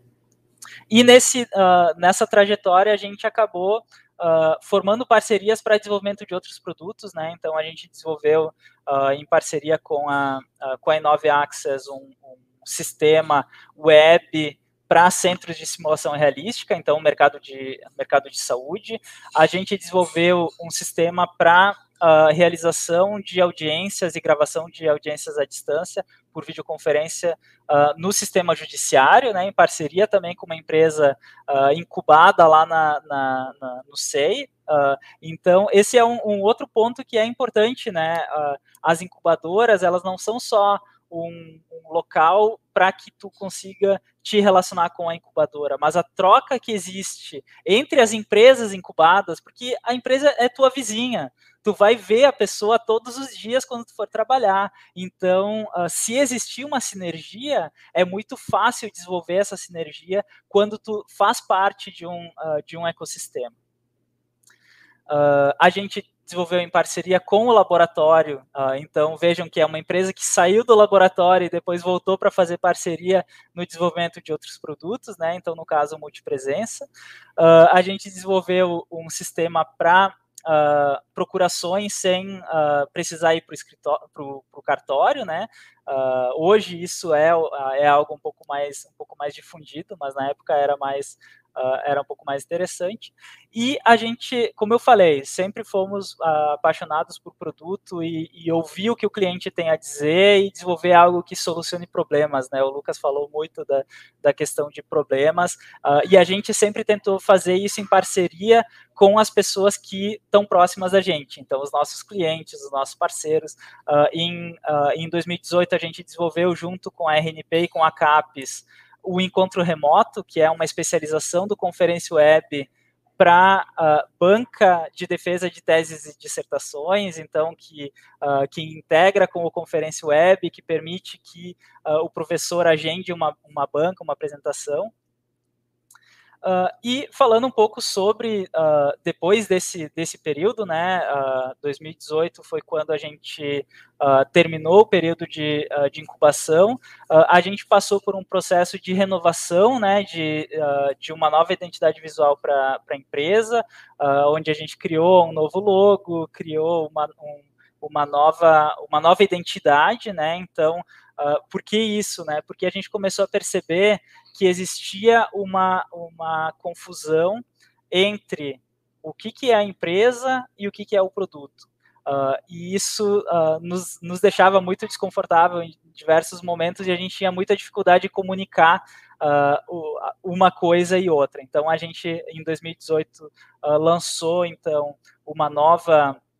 E nesse, uh, nessa trajetória a gente acabou uh, formando parcerias para desenvolvimento de outros produtos, né? Então, a gente desenvolveu uh, em parceria com a, uh, com a Inove Access um, um sistema web para centros de simulação realística, então mercado de, mercado de saúde. A gente desenvolveu um sistema para uh, realização de audiências e gravação de audiências à distância por videoconferência uh, no sistema judiciário, né, em parceria também com uma empresa uh, incubada lá na, na, na, no S E I. Uh, então, esse é um, um outro ponto que é importante, né? Uh, as incubadoras, elas não são só Um, um local para que tu consiga te relacionar com a incubadora, mas a troca que existe entre as empresas incubadas, porque a empresa é tua vizinha, tu vai ver a pessoa todos os dias quando tu for trabalhar. Então, uh, se existir uma sinergia, é muito fácil desenvolver essa sinergia quando tu faz parte de um, uh, de um ecossistema. Uh, a gente desenvolveu em parceria com o laboratório, uh, então vejam que é uma empresa que saiu do laboratório e depois voltou para fazer parceria no desenvolvimento de outros produtos, né? Então, no caso, multipresença. Uh, a gente desenvolveu um sistema para uh, procurações sem uh, precisar ir para o cartório, né? Uh, hoje isso é, é algo um pouco mais, um pouco mais difundido, mas na época era mais Uh, era um pouco mais interessante. E a gente, como eu falei, sempre fomos uh, apaixonados por produto e, e ouvir o que o cliente tem a dizer e desenvolver algo que solucione problemas, né? O Lucas falou muito da, da questão de problemas, uh, e a gente sempre tentou fazer isso em parceria com as pessoas que estão próximas da gente, então os nossos clientes, os nossos parceiros. Uh, em, uh, em dois mil e dezoito a gente desenvolveu junto com a R N P e com a CAPES o Encontro Remoto, que é uma especialização do Conferência Web para uh, banca de defesa de teses e dissertações, então que, uh, que integra com o Conferência Web, que permite que uh, o professor agende uma, uma banca, uma apresentação. Uh, e falando um pouco sobre, uh, depois desse, desse período, né, uh, dois mil e dezoito foi quando a gente uh, terminou o período de, uh, de incubação, uh, a gente passou por um processo de renovação, né, de, uh, de uma nova identidade visual para a empresa, uh, onde a gente criou um novo logo, criou uma, um, uma, nova, uma nova identidade, né, então, Uh, por que isso, né? Porque a gente começou a perceber que existia uma, uma confusão entre o que, que é a empresa e o que, que é o produto. Uh, e isso uh, nos, nos deixava muito desconfortável em diversos momentos, e a gente tinha muita dificuldade de comunicar uh, uma coisa e outra. Então, a gente, em dois mil e dezoito, lançou, então, uma nova...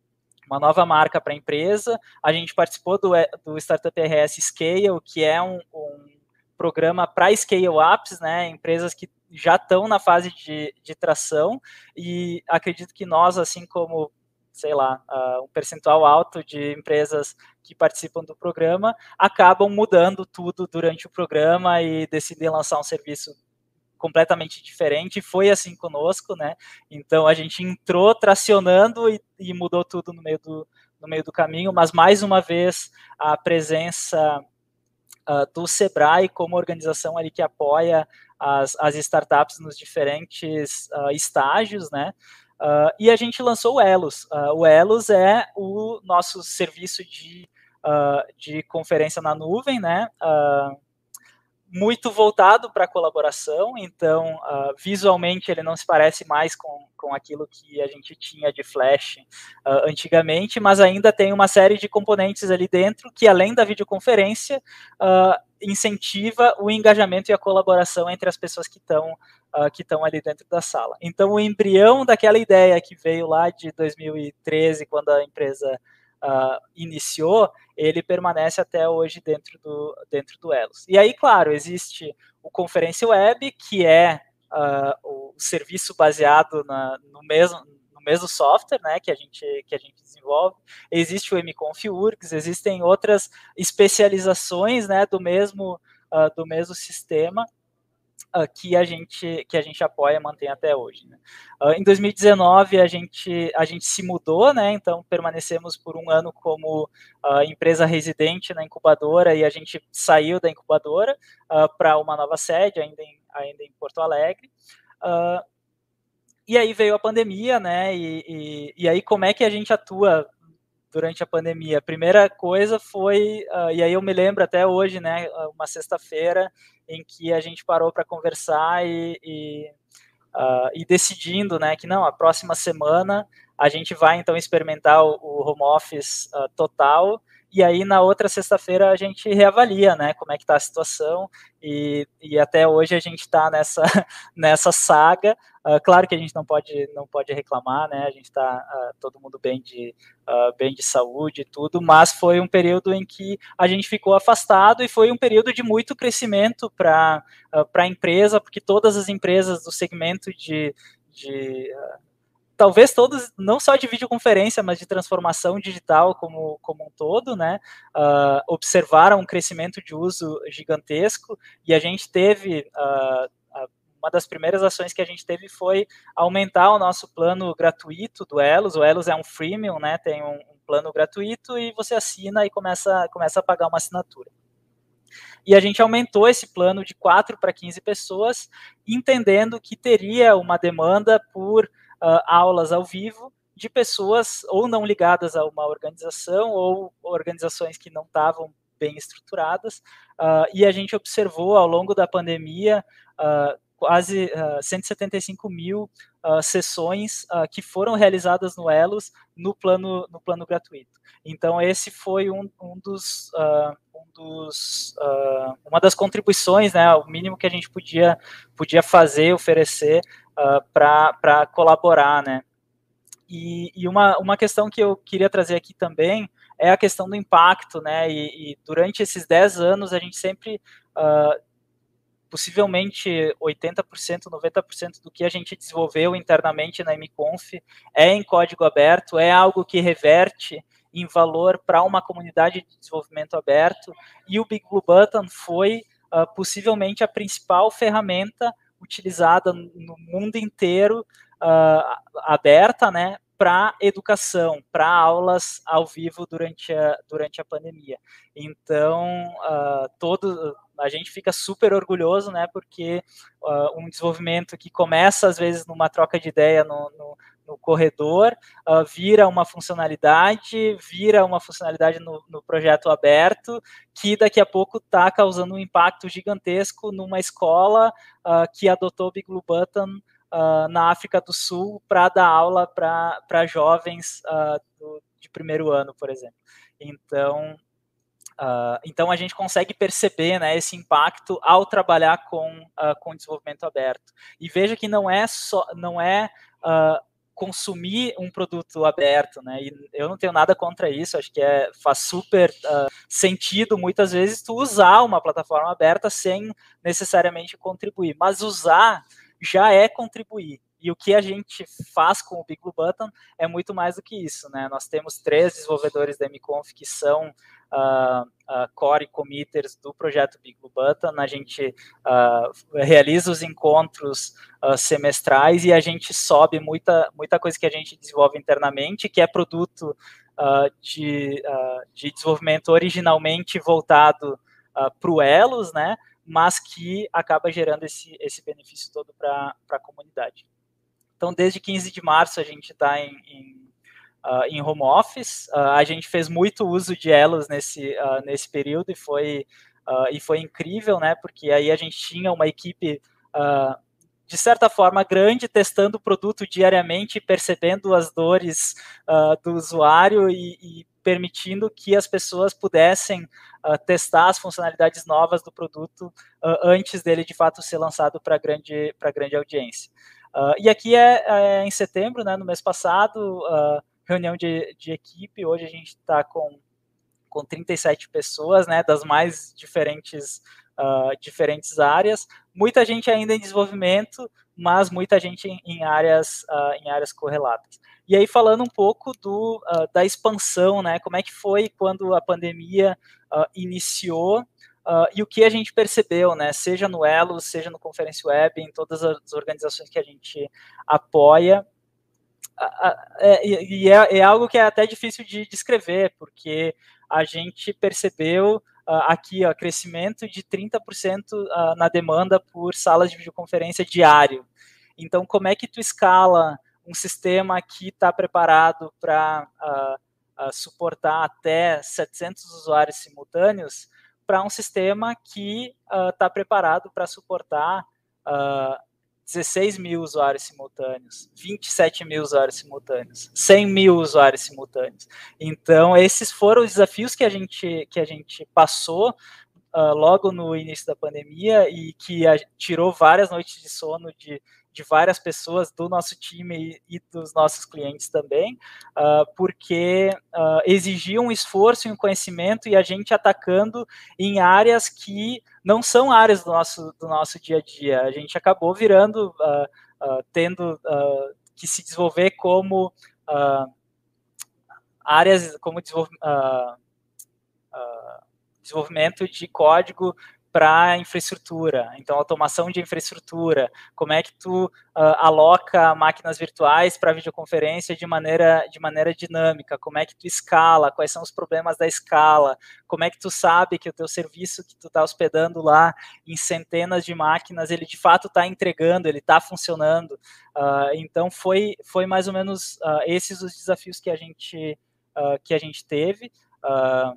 uma nova marca para a empresa. A gente participou do, do Startup R S Scale, que é um, um programa para scale-ups, né, empresas que já estão na fase de, de tração, e acredito que nós, assim como, sei lá, uh, um percentual alto de empresas que participam do programa, acabam mudando tudo durante o programa e decidem lançar um serviço completamente diferente, e foi assim conosco, né, então a gente entrou tracionando e, e mudou tudo no meio, do, no meio do caminho, mas mais uma vez a presença uh, do Sebrae como organização ali que apoia as, as startups nos diferentes uh, estágios, né, uh, e a gente lançou o Elos. Uh, o Elos é o nosso serviço de, uh, de conferência na nuvem, né, uh, muito voltado para a colaboração, então uh, visualmente ele não se parece mais com, com aquilo que a gente tinha de Flash uh, antigamente, mas ainda tem uma série de componentes ali dentro que, além da videoconferência, uh, incentiva o engajamento e a colaboração entre as pessoas que estão uh, que estão ali dentro da sala. Então o embrião daquela ideia que veio lá de dois mil e treze, quando a empresa Uh, iniciou, ele permanece até hoje dentro do, dentro do Elos. E aí, claro, existe o Conferência Web, que é uh, o serviço baseado na, no, mesmo, no mesmo software, né, que a gente, que a gente desenvolve. Existe o mConf.urgs, existem outras especializações, né, do mesmo, uh, do mesmo sistema, Uh, que a gente que a gente apoia e mantém até hoje, né? Uh, em dois mil e dezenove a gente a gente se mudou, né? Então permanecemos por um ano como uh, empresa residente na incubadora, e a gente saiu da incubadora uh, para uma nova sede ainda em, ainda em Porto Alegre. Uh, e aí veio a pandemia, né? E, e, e aí como é que a gente atua durante a pandemia? A primeira coisa foi, uh, e aí eu me lembro até hoje, né, uma sexta-feira em que a gente parou para conversar e, e, uh, e decidindo, né, que não, a próxima semana a gente vai então experimentar o, o home office uh, total, e aí na outra sexta-feira a gente reavalia, né, como é que está a situação, e, e até hoje a gente está nessa, nessa saga. Uh, claro que a gente não pode, não pode reclamar, né, a gente está uh, todo mundo bem de, uh, bem de saúde e tudo, mas foi um período em que a gente ficou afastado, e foi um período de muito crescimento para uh, para a empresa, porque todas as empresas do segmento de, de uh, talvez todos, não só de videoconferência, mas de transformação digital como, como um todo, né, uh, observaram um crescimento de uso gigantesco, e a gente teve, uh, uma das primeiras ações que a gente teve foi aumentar o nosso plano gratuito do Elos. O Elos é um freemium, né, tem um, um plano gratuito, e você assina e começa, começa a pagar uma assinatura. E a gente aumentou esse plano de quatro para quinze pessoas, entendendo que teria uma demanda por Uh, aulas ao vivo de pessoas ou não ligadas a uma organização, ou organizações que não estavam bem estruturadas, uh, e a gente observou ao longo da pandemia uh, quase uh, cento e setenta e cinco mil uh, sessões uh, que foram realizadas no Elos no plano, no plano gratuito. Então esse foi um, um dos, uh, um dos uh, uma das contribuições, né, o mínimo que a gente podia, podia fazer, oferecer Uh, para colaborar, né? E, e uma, uma questão que eu queria trazer aqui também é a questão do impacto, né? E, e durante esses dez anos a gente sempre, uh, possivelmente oitenta por cento, noventa por cento do que a gente desenvolveu internamente na mConf é em código aberto, é algo que reverte em valor para uma comunidade de desenvolvimento aberto, e o Big Blue Button foi uh, possivelmente a principal ferramenta utilizada no mundo inteiro, uh, aberta, né, para educação, para aulas ao vivo durante a, durante a pandemia. Então, uh, todo, a gente fica super orgulhoso, né, porque uh, um desenvolvimento que começa, às vezes, numa troca de ideia no, no, no corredor, uh, vira uma funcionalidade, vira uma funcionalidade no, no projeto aberto, que daqui a pouco está causando um impacto gigantesco numa escola uh, que adotou o Big Blue Button uh, na África do Sul para dar aula para jovens uh, do, de primeiro ano, por exemplo. Então, uh, então a gente consegue perceber, né, esse impacto ao trabalhar com, uh, com desenvolvimento aberto. E veja que não é só, não é uh, consumir um produto aberto, né? E eu não tenho nada contra isso, acho que é, faz super uh, sentido, muitas vezes, tu usar uma plataforma aberta sem necessariamente contribuir, mas usar já é contribuir. E o que a gente faz com o Big Blue Button é muito mais do que isso, né? Nós temos três desenvolvedores da MConf que são uh, uh, core committers do projeto Big Blue Button. A gente uh, realiza os encontros uh, semestrais e a gente sobe muita, muita coisa que a gente desenvolve internamente, que é produto uh, de, uh, de desenvolvimento originalmente voltado uh, para o Elos, né? Mas que acaba gerando esse, esse benefício todo para a comunidade. Então, desde quinze de março, a gente está em, em, uh, em home office. Uh, a gente fez muito uso de Elos nesse, uh, nesse período e foi, uh, e foi incrível, né? Porque aí a gente tinha uma equipe, uh, de certa forma, grande, testando o produto diariamente, percebendo as dores uh, do usuário e, e permitindo que as pessoas pudessem uh, testar as funcionalidades novas do produto uh, antes dele, de fato, ser lançado para grande, para grande audiência. Uh, e aqui é, é em setembro, né, no mês passado, uh, reunião de, de equipe. Hoje a gente está com, com trinta e sete pessoas, né, das mais diferentes, uh, diferentes áreas. Muita gente ainda em desenvolvimento, mas muita gente em, em, áreas, uh, em áreas correlatas. E aí, falando um pouco do, uh, da expansão, né, como é que foi quando a pandemia uh, iniciou, Uh, e o que a gente percebeu, né, seja no Elos, seja no Conferência Web, em todas as organizações que a gente apoia, uh, uh, é, e é, é algo que é até difícil de descrever, porque a gente percebeu uh, aqui o crescimento de trinta por cento uh, na demanda por salas de videoconferência diário. Então, como é que tu escala um sistema que está preparado para uh, uh, suportar até setecentos usuários simultâneos para um sistema que está uh, preparado para suportar uh, dezesseis mil usuários simultâneos, vinte e sete mil usuários simultâneos, cem mil usuários simultâneos. Então, esses foram os desafios que a gente, que a gente passou uh, logo no início da pandemia e que a, tirou várias noites de sono de de várias pessoas do nosso time e, e dos nossos clientes também, uh, porque uh, exigia um esforço e um conhecimento e a gente atacando em áreas que não são áreas do nosso, do nosso dia a dia. A gente acabou virando, uh, uh, tendo uh, que se desenvolver como uh, áreas, como desenvolv uh, uh, desenvolvimento de código para infraestrutura, então automação de infraestrutura, como é que tu uh, aloca máquinas virtuais para videoconferência de maneira, de maneira dinâmica, como é que tu escala, quais são os problemas da escala, como é que tu sabe que o teu serviço que tu está hospedando lá em centenas de máquinas, ele de fato está entregando, ele está funcionando, uh, então foi, foi mais ou menos uh, esses os desafios que a gente, uh, que a gente teve. uh,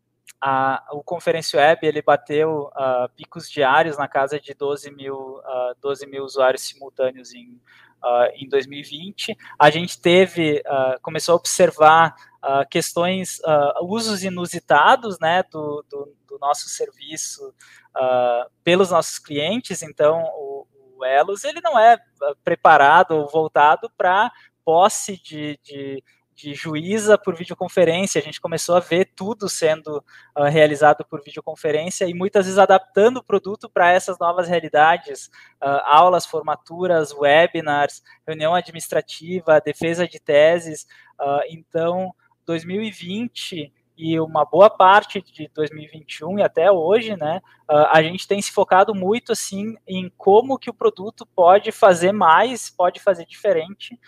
A, o Conferência Web, ele bateu uh, picos diários na casa de doze mil, uh, doze mil usuários simultâneos em, uh, em dois mil e vinte. A gente teve, uh, começou a observar uh, questões, uh, usos inusitados, né, do, do, do nosso serviço uh, pelos nossos clientes. Então, o, o Elos, ele não é preparado ou voltado para posse de, de de juíza por videoconferência. A gente começou a ver tudo sendo uh, realizado por videoconferência e muitas vezes adaptando o produto para essas novas realidades, uh, aulas, formaturas, webinars, reunião administrativa, defesa de teses. Uh, então, dois mil e vinte e uma boa parte de dois mil e vinte e um e até hoje, né, uh, a gente tem se focado muito assim em como que o produto pode fazer mais, pode fazer diferente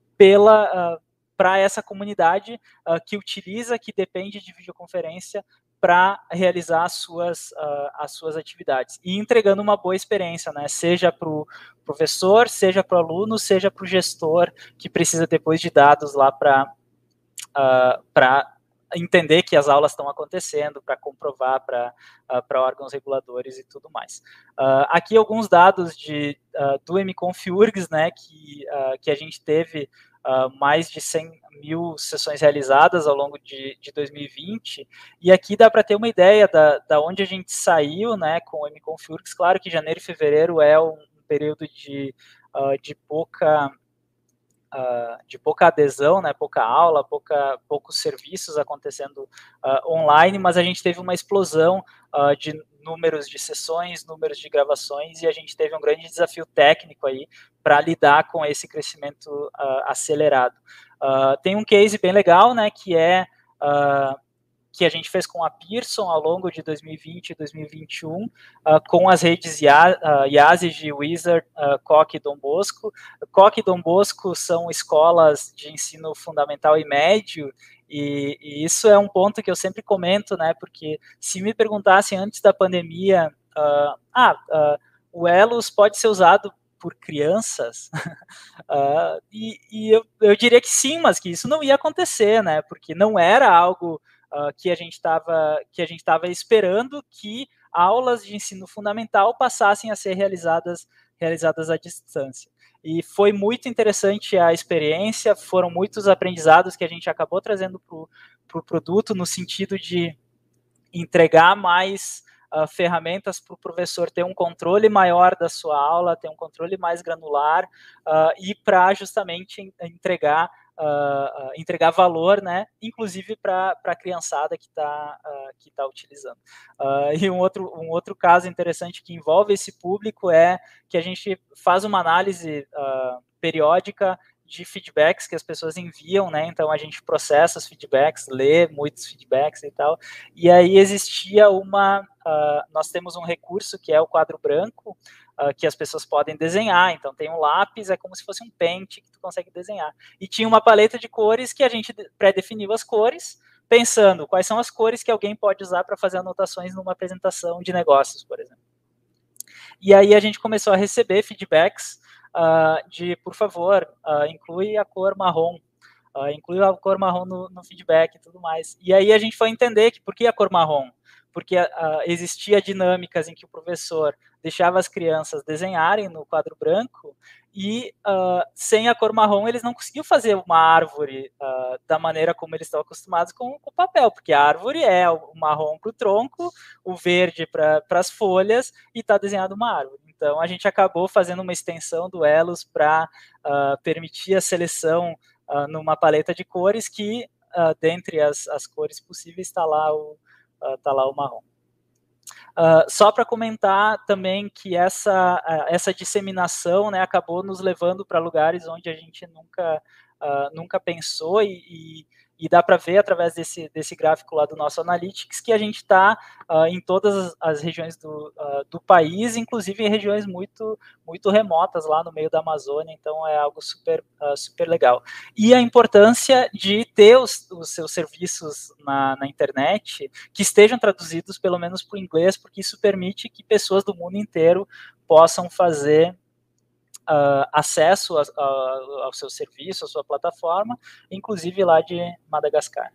pela uh, para essa comunidade uh, que utiliza, que depende de videoconferência para realizar as suas, uh, as suas atividades. E entregando uma boa experiência, né? Seja para o professor, seja para o aluno, seja para o gestor, que precisa depois de dados lá para uh, para entender que as aulas estão acontecendo, para comprovar para uh, para órgãos reguladores e tudo mais. Uh, aqui alguns dados de, uh, do MConf-URGS, né, que, uh, que a gente teve Uh, mais de cem mil sessões realizadas ao longo de, de dois mil e vinte, e aqui dá para ter uma ideia da, da onde a gente saiu, né, com o MConf-URGS. Claro que janeiro e fevereiro é um, um período de, uh, de pouca uh, de pouca adesão, né, pouca aula, pouca, poucos serviços acontecendo uh, online, mas a gente teve uma explosão uh, de números de sessões, números de gravações, e a gente teve um grande desafio técnico aí para lidar com esse crescimento uh, acelerado. Uh, tem um case bem legal, né, que é uh, que a gente fez com a Pearson ao longo de dois mil e vinte e dois mil e vinte e um, uh, com as redes IASIG, Wizard, uh, Coque e Dom Bosco. Coque e Dom Bosco são escolas de ensino fundamental e médio, e, e isso é um ponto que eu sempre comento, né, porque se me perguntassem antes da pandemia, uh, ah, uh, o Elos pode ser usado por crianças, uh, e, e eu, eu diria que sim, mas que isso não ia acontecer, né, porque não era algo Uh, que a gente estava que a gente estava esperando que aulas de ensino fundamental passassem a ser realizadas realizadas à distância. E foi muito interessante a experiência, foram muitos aprendizados que a gente acabou trazendo para o pro produto, no sentido de entregar mais uh, ferramentas para o professor ter um controle maior da sua aula, ter um controle mais granular, uh, e para justamente entregar Uh, uh, entregar valor, né, inclusive para a criançada que está uh, que tá utilizando. Uh, e um outro, um outro caso interessante que envolve esse público é que a gente faz uma análise uh, periódica de feedbacks que as pessoas enviam, né, então a gente processa os feedbacks, lê muitos feedbacks e tal, e aí existia uma, uh, nós temos um recurso que é o quadro branco, Uh, que as pessoas podem desenhar, então tem um lápis, é como se fosse um pente que tu consegue desenhar. E tinha uma paleta de cores que a gente pré-definiu as cores, pensando quais são as cores que alguém pode usar para fazer anotações numa apresentação de negócios, por exemplo. E aí a gente começou a receber feedbacks uh, de, por favor, uh, inclui a cor marrom, uh, inclui a cor marrom no, no feedback e tudo mais. E aí a gente foi entender que por que a cor marrom? Porque uh, existia dinâmicas em que o professor deixava as crianças desenharem no quadro branco e uh, sem a cor marrom eles não conseguiam fazer uma árvore uh, da maneira como eles estão acostumados com o papel, porque a árvore é o marrom para o tronco, o verde para as folhas e está desenhado uma árvore. Então a gente acabou fazendo uma extensão do Elos para uh, permitir a seleção uh, numa paleta de cores que, uh, dentre as, as cores possíveis, está lá o Uh, tá lá o marrom. Uh, só para comentar também que essa, uh, essa disseminação, né, acabou nos levando para lugares onde a gente nunca, uh, nunca pensou e, e, e dá para ver através desse, desse gráfico lá do nosso Analytics que a gente está uh, em todas as regiões do, uh, do país, inclusive em regiões muito, muito remotas lá no meio da Amazônia, então é algo super, uh, super legal. E a importância de ter os, os seus serviços na, na internet que estejam traduzidos pelo menos para o inglês, porque isso permite que pessoas do mundo inteiro possam fazer Uh, acesso a, a, ao seu serviço, à sua plataforma, inclusive lá de Madagascar.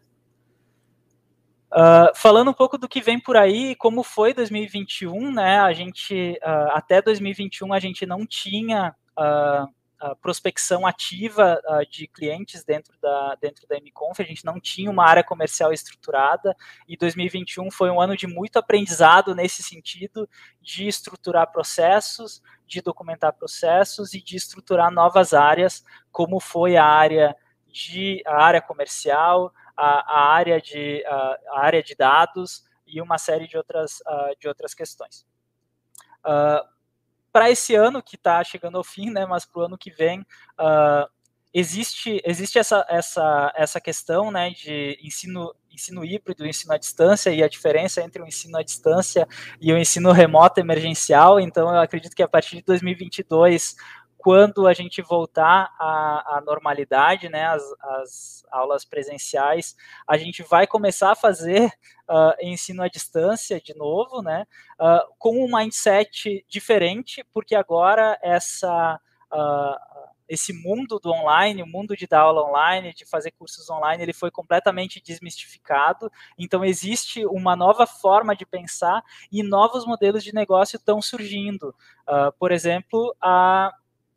Uh, falando um pouco do que vem por aí, como foi dois mil e vinte e um, né, a gente, uh, até dois mil e vinte e um a gente não tinha uh, a prospecção ativa uh, de clientes dentro da, dentro da MConf, a gente não tinha uma área comercial estruturada, e dois mil e vinte e um foi um ano de muito aprendizado nesse sentido, de estruturar processos, de documentar processos e de estruturar novas áreas, como foi a área, de, a área comercial, a, a, área de, a, a área de dados e uma série de outras, uh, de outras questões. Uh, para esse ano que está chegando ao fim, né, mas para o ano que vem, uh, existe, existe essa, essa, essa questão, né, de ensino, ensino híbrido, ensino à distância, e a diferença entre o ensino à distância e o ensino remoto emergencial. Então, eu acredito que a partir de dois mil e vinte e dois, quando a gente voltar à, à normalidade, né, as, as aulas presenciais, a gente vai começar a fazer uh, ensino à distância de novo, né, uh, com um mindset diferente, porque agora essa, uh, esse mundo do online, o mundo de dar aula online, de fazer cursos online, ele foi completamente desmistificado. Então, existe uma nova forma de pensar e novos modelos de negócio estão surgindo. Uh, por exemplo, a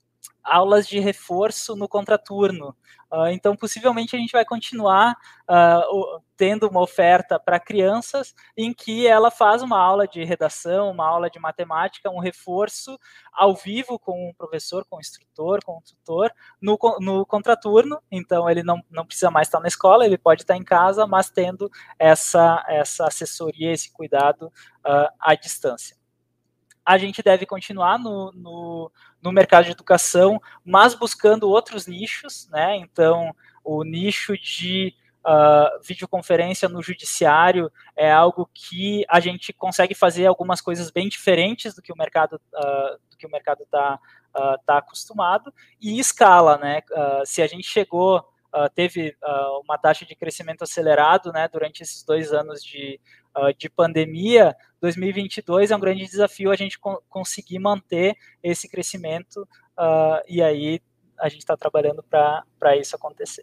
aulas de reforço no contraturno. Uh, então, possivelmente, a gente vai continuar uh, tendo uma oferta para crianças em que ela faz uma aula de redação, uma aula de matemática, um reforço ao vivo com o professor, com o instrutor, com o tutor, no, no contraturno. Então, ele não, não precisa mais estar na escola, ele pode estar em casa, mas tendo essa, essa assessoria, esse cuidado uh, à distância. A gente deve continuar no, no, no mercado de educação, mas buscando outros nichos, né? Então, o nicho de uh, videoconferência no judiciário é algo que a gente consegue fazer algumas coisas bem diferentes do que o mercado uh, do que o mercado está uh, tá acostumado, e escala, né? Uh, se a gente chegou, uh, teve uh, uma taxa de crescimento acelerado, né, durante esses dois anos de Uh, de pandemia, dois mil e vinte e dois é um grande desafio a gente co- conseguir manter esse crescimento, uh, e aí a gente está trabalhando para isso acontecer.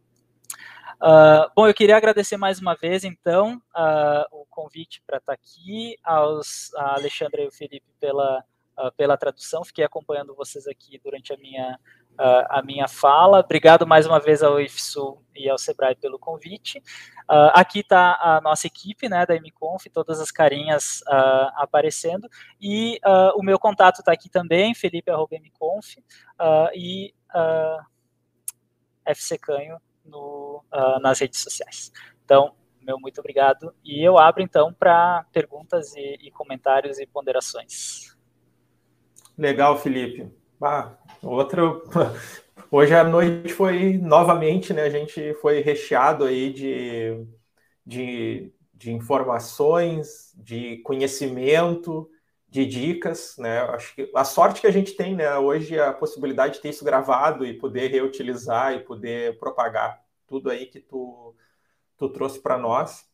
Uh, bom, eu queria agradecer mais uma vez, então, uh, o convite para estar aqui, aos, a Alexandra e o Felipe pela, uh, pela tradução, fiquei acompanhando vocês aqui durante a minha, uh, a minha fala. Obrigado mais uma vez ao IFSU e ao Sebrae pelo convite. Uh, aqui está a nossa equipe, né, da MConf, todas as carinhas uh, aparecendo, e uh, o meu contato está aqui também, felipe arroba mconf, uh, e uh, fsecanho no, uh, nas redes sociais. Então, meu muito obrigado, e eu abro então para perguntas e, e comentários e ponderações. Legal, Felipe. Ah, outro... Hoje a noite foi, novamente, né, a gente foi recheado aí de, de, de informações, de conhecimento, de dicas, né? Acho que a sorte que a gente tem, né, hoje, é a possibilidade de ter isso gravado e poder reutilizar e poder propagar tudo aí que tu, tu trouxe para nós.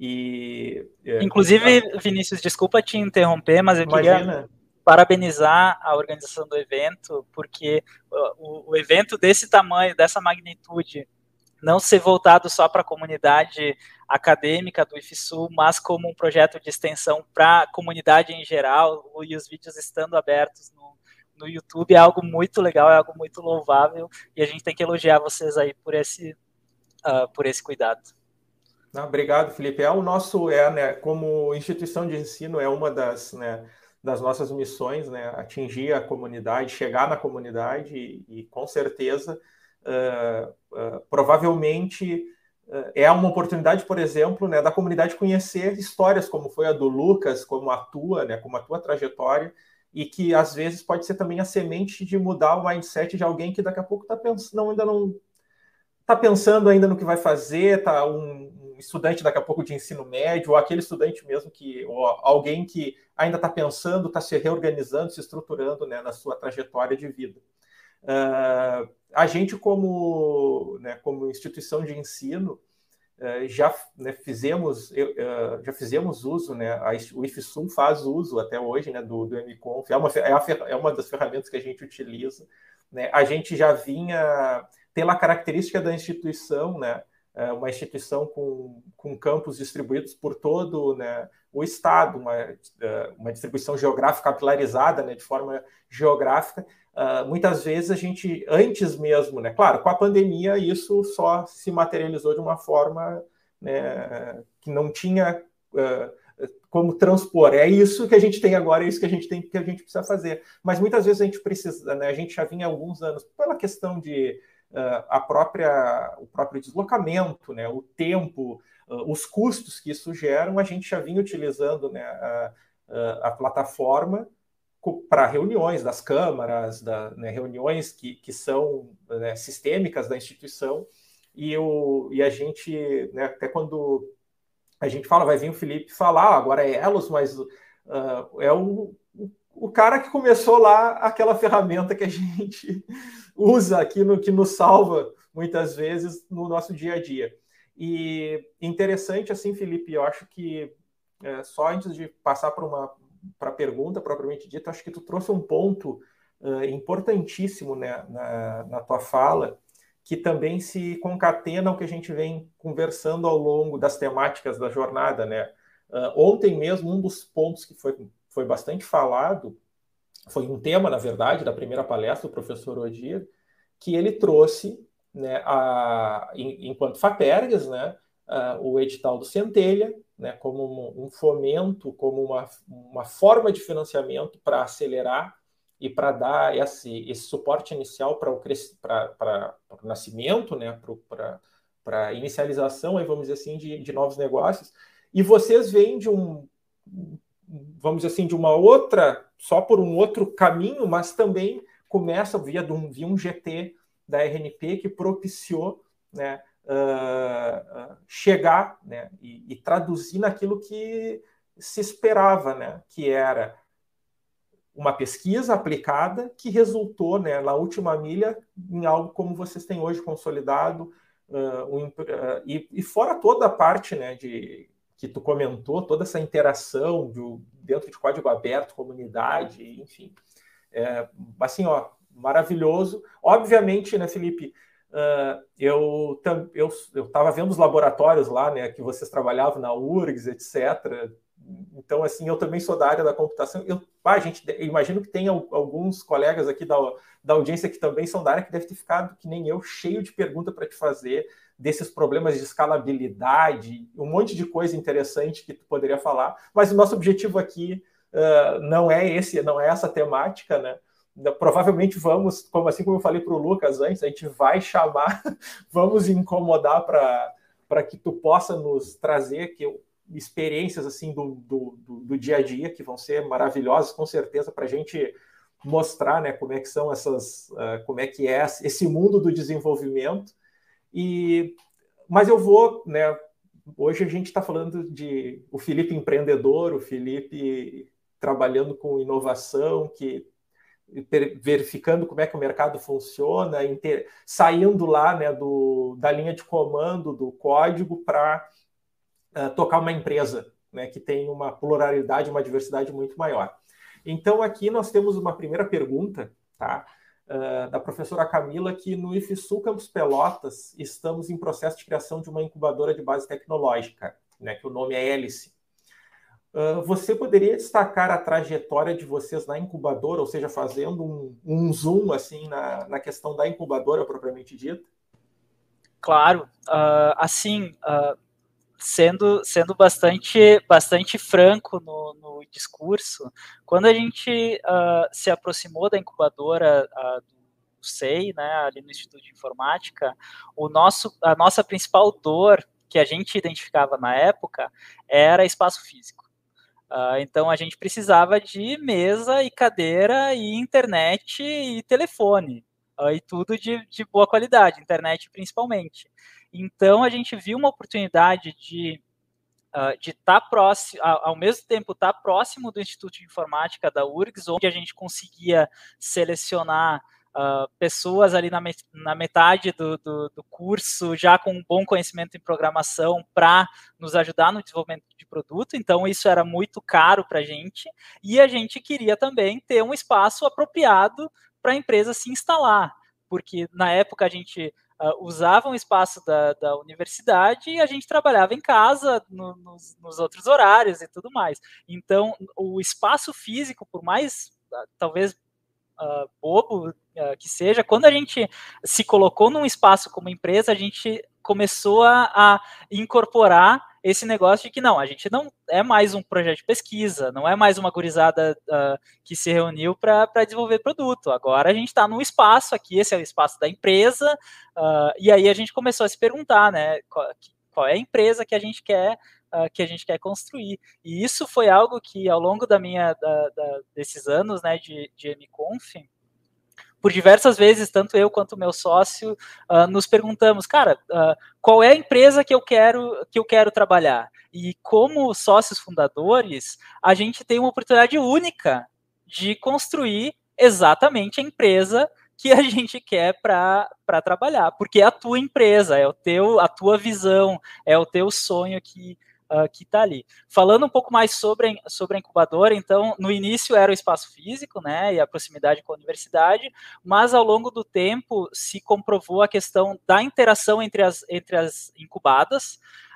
E, Inclusive, a... Vinícius, desculpa te interromper, mas eu Imagina. queria parabenizar a organização do evento, porque o, o evento desse tamanho, dessa magnitude, não ser voltado só para a comunidade acadêmica do IFSU, mas como um projeto de extensão para a comunidade em geral, e os vídeos estando abertos no, no YouTube, é algo muito legal, é algo muito louvável, e a gente tem que elogiar vocês aí por esse, uh, por esse cuidado. Não, obrigado, Felipe. É o nosso, é, né, como instituição de ensino, é uma das, né, das nossas missões, né, atingir a comunidade, chegar na comunidade e, e com certeza, uh, uh, provavelmente, uh, é uma oportunidade, por exemplo, né, da comunidade conhecer histórias como foi a do Lucas, como a tua, né, como a tua trajetória, e que às vezes pode ser também a semente de mudar o mindset de alguém que daqui a pouco está pensando, ainda não está pensando ainda no que vai fazer, tá um estudante daqui a pouco de ensino médio, ou aquele estudante mesmo que, ou alguém que ainda está pensando, está se reorganizando, se estruturando, né, na sua trajetória de vida. Uh, a gente, como, né, como instituição de ensino, uh, já, né, fizemos, uh, já fizemos uso, né, a, o IFSU faz uso até hoje, né, do, do MConf, é uma, é, a, é uma das ferramentas que a gente utiliza, né, a gente já vinha, pela característica da instituição, né, uma instituição com, com campos distribuídos por todo, né, o estado, uma, uma distribuição geográfica capilarizada, né, de forma geográfica. Uh, muitas vezes a gente, antes mesmo, né, claro, com a pandemia isso só se materializou de uma forma, né, que não tinha uh, como transpor. É isso que a gente tem agora, é isso que a gente tem, que a gente precisa fazer. Mas muitas vezes a gente precisa, né, a gente já vinha há alguns anos, pela questão de Uh, a própria, o próprio deslocamento, né, o tempo, uh, os custos que isso geram, a gente já vinha utilizando, né, a, a, a plataforma para reuniões das câmaras, da, né, reuniões que, que são, né, sistêmicas da instituição, e, o, e a gente, né, até quando a gente fala, vai vir o Felipe falar, ah, agora é Elos, mas uh, é o o cara que começou lá aquela ferramenta que a gente usa aqui, no, que nos salva muitas vezes no nosso dia a dia. E interessante, assim, Felipe, eu acho que é, só antes de passar para uma para a pergunta propriamente dita, acho que tu trouxe um ponto uh, importantíssimo, né, na, na tua fala, que também se concatena ao que a gente vem conversando ao longo das temáticas da jornada, né? Uh, ontem mesmo, um dos pontos que foi foi bastante falado foi um tema, na verdade, da primeira palestra do professor Odir, que ele trouxe, né, a, enquanto FAPERGS, né, a, o edital do Centelha, né, como um, um fomento, como uma, uma forma de financiamento para acelerar e para dar esse, esse suporte inicial para o, para o nascimento, né, para a inicialização, aí vamos dizer assim, de, de novos negócios. E vocês vêm de um, vamos dizer assim, de uma outra, só por um outro caminho, mas também começa via, de um, via um G T da R N P que propiciou, né, uh, uh, chegar, né, e, e traduzir naquilo que se esperava, né, que era uma pesquisa aplicada que resultou, né, na última milha em algo como vocês têm hoje consolidado, uh, um, uh, e, e fora toda a parte, né, de, que tu comentou, toda essa interação do, dentro de código aberto, comunidade, enfim. É, assim, ó, maravilhoso. Obviamente, né, Felipe, uh, eu eu estava vendo os laboratórios lá, né, que vocês trabalhavam na U R G S, etcétera. Então, assim, eu também sou da área da computação. Eu, ah, gente, eu imagino que tem alguns colegas aqui da, da audiência que também são da área que deve ter ficado, que nem eu, cheio de pergunta para te fazer, desses problemas de escalabilidade, um monte de coisa interessante que tu poderia falar. Mas o nosso objetivo aqui uh, não é esse, não é essa temática, né? Provavelmente vamos, como assim como eu falei para o Lucas antes, a gente vai chamar, vamos incomodar para que tu possa nos trazer que eu, experiências assim do, do, do dia a dia que vão ser maravilhosas, com certeza, para a gente mostrar, né, como é que são essas, uh, como é que é esse mundo do desenvolvimento. E, mas eu vou, né, hoje a gente está falando de o Felipe empreendedor, o Felipe trabalhando com inovação, que verificando como é que o mercado funciona, inter... saindo lá, né, do, da linha de comando do código para uh, tocar uma empresa, né, que tem uma pluralidade, uma diversidade muito maior. Então, aqui nós temos uma primeira pergunta, tá, uh, da professora Camila, que no IFSU Campus Pelotas estamos em processo de criação de uma incubadora de base tecnológica, né, que o nome é Hélice. Uh, você poderia destacar a trajetória de vocês na incubadora, ou seja, fazendo um, um zoom assim, na, na questão da incubadora propriamente dita? Claro. Uh, assim, uh, sendo, sendo bastante, bastante franco no, no discurso, quando a gente uh, se aproximou da incubadora uh, do S E I, né, ali no Instituto de Informática, o nosso, a nossa principal dor que a gente identificava na época era espaço físico. Uh, então, a gente precisava de mesa e cadeira e internet e telefone, uh, e tudo de, de boa qualidade, internet principalmente. Então, a gente viu uma oportunidade de uh, de estar tá próximo, ao mesmo tempo estar tá próximo do Instituto de Informática da U R G S, onde a gente conseguia selecionar Uh, pessoas ali na, met na metade do, do, do curso já com um bom conhecimento em programação para nos ajudar no desenvolvimento de produto, então isso era muito caro para a gente, e a gente queria também ter um espaço apropriado para a empresa se instalar, porque na época a gente uh, usava um espaço da, da universidade e a gente trabalhava em casa no, nos, nos outros horários e tudo mais. Então o espaço físico, por mais uh, talvez Uh, bobo uh, que seja, quando a gente se colocou num espaço como empresa, a gente começou a, a incorporar esse negócio de que não, a gente não é mais um projeto de pesquisa, não é mais uma gurizada uh, que se reuniu para desenvolver produto, agora a gente está num espaço aqui, esse é o espaço da empresa, uh, e aí a gente começou a se perguntar, né, qual, qual é a empresa que a gente quer Uh, que a gente quer construir. E isso foi algo que, ao longo da minha, da, da, desses anos, né, de, de M Conf, por diversas vezes, tanto eu quanto o meu sócio, uh, nos perguntamos, cara, uh, qual é a empresa que eu quero, que eu quero trabalhar? E como sócios fundadores, a gente tem uma oportunidade única de construir exatamente a empresa que a gente quer para trabalhar, porque é a tua empresa, é o teu, a tua visão, é o teu sonho que Uh, que está ali. Falando um pouco mais sobre, sobre a incubadora, então, no início era o espaço físico, né, e a proximidade com a universidade, mas ao longo do tempo se comprovou a questão da interação entre as, entre as incubadas.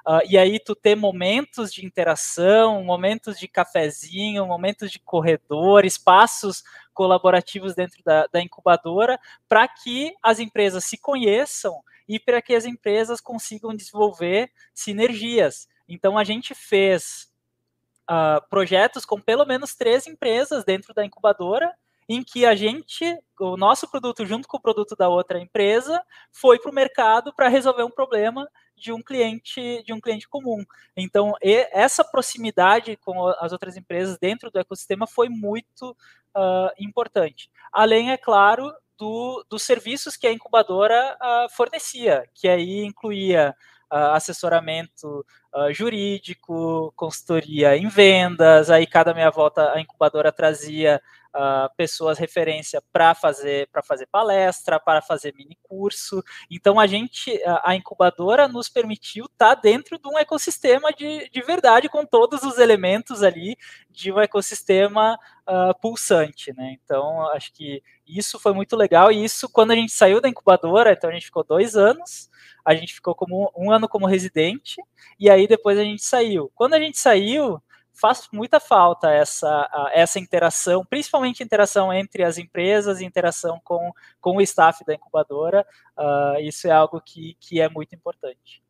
uh, e aí tu ter momentos de interação, momentos de cafezinho, momentos de corredor, espaços colaborativos dentro da, da incubadora, para que as empresas se conheçam e para que as empresas consigam desenvolver sinergias. Então, a gente fez uh, projetos com pelo menos três empresas dentro da incubadora, em que a gente, o nosso produto junto com o produto da outra empresa, foi para o mercado para resolver um problema de um cliente de um cliente comum. Então, essa proximidade com as outras empresas dentro do ecossistema foi muito uh, importante. Além, é claro, do, dos serviços que a incubadora uh, fornecia, que aí incluía uh, assessoramento uh, jurídico, consultoria em vendas, aí cada meia volta a incubadora trazia Uh, pessoas referência para fazer para fazer palestra, para fazer mini curso. Então a gente, a incubadora nos permitiu estar tá dentro de um ecossistema de, de verdade, com todos os elementos ali de um ecossistema uh, pulsante, né? Então acho que isso foi muito legal, e isso quando a gente saiu da incubadora, então a gente ficou dois anos, a gente ficou como um ano como residente, e aí depois a gente saiu. Quando a gente saiu, faz muita falta essa, essa interação, principalmente interação entre as empresas e interação com, com o staff da incubadora. Uh, isso é algo que, que é muito importante.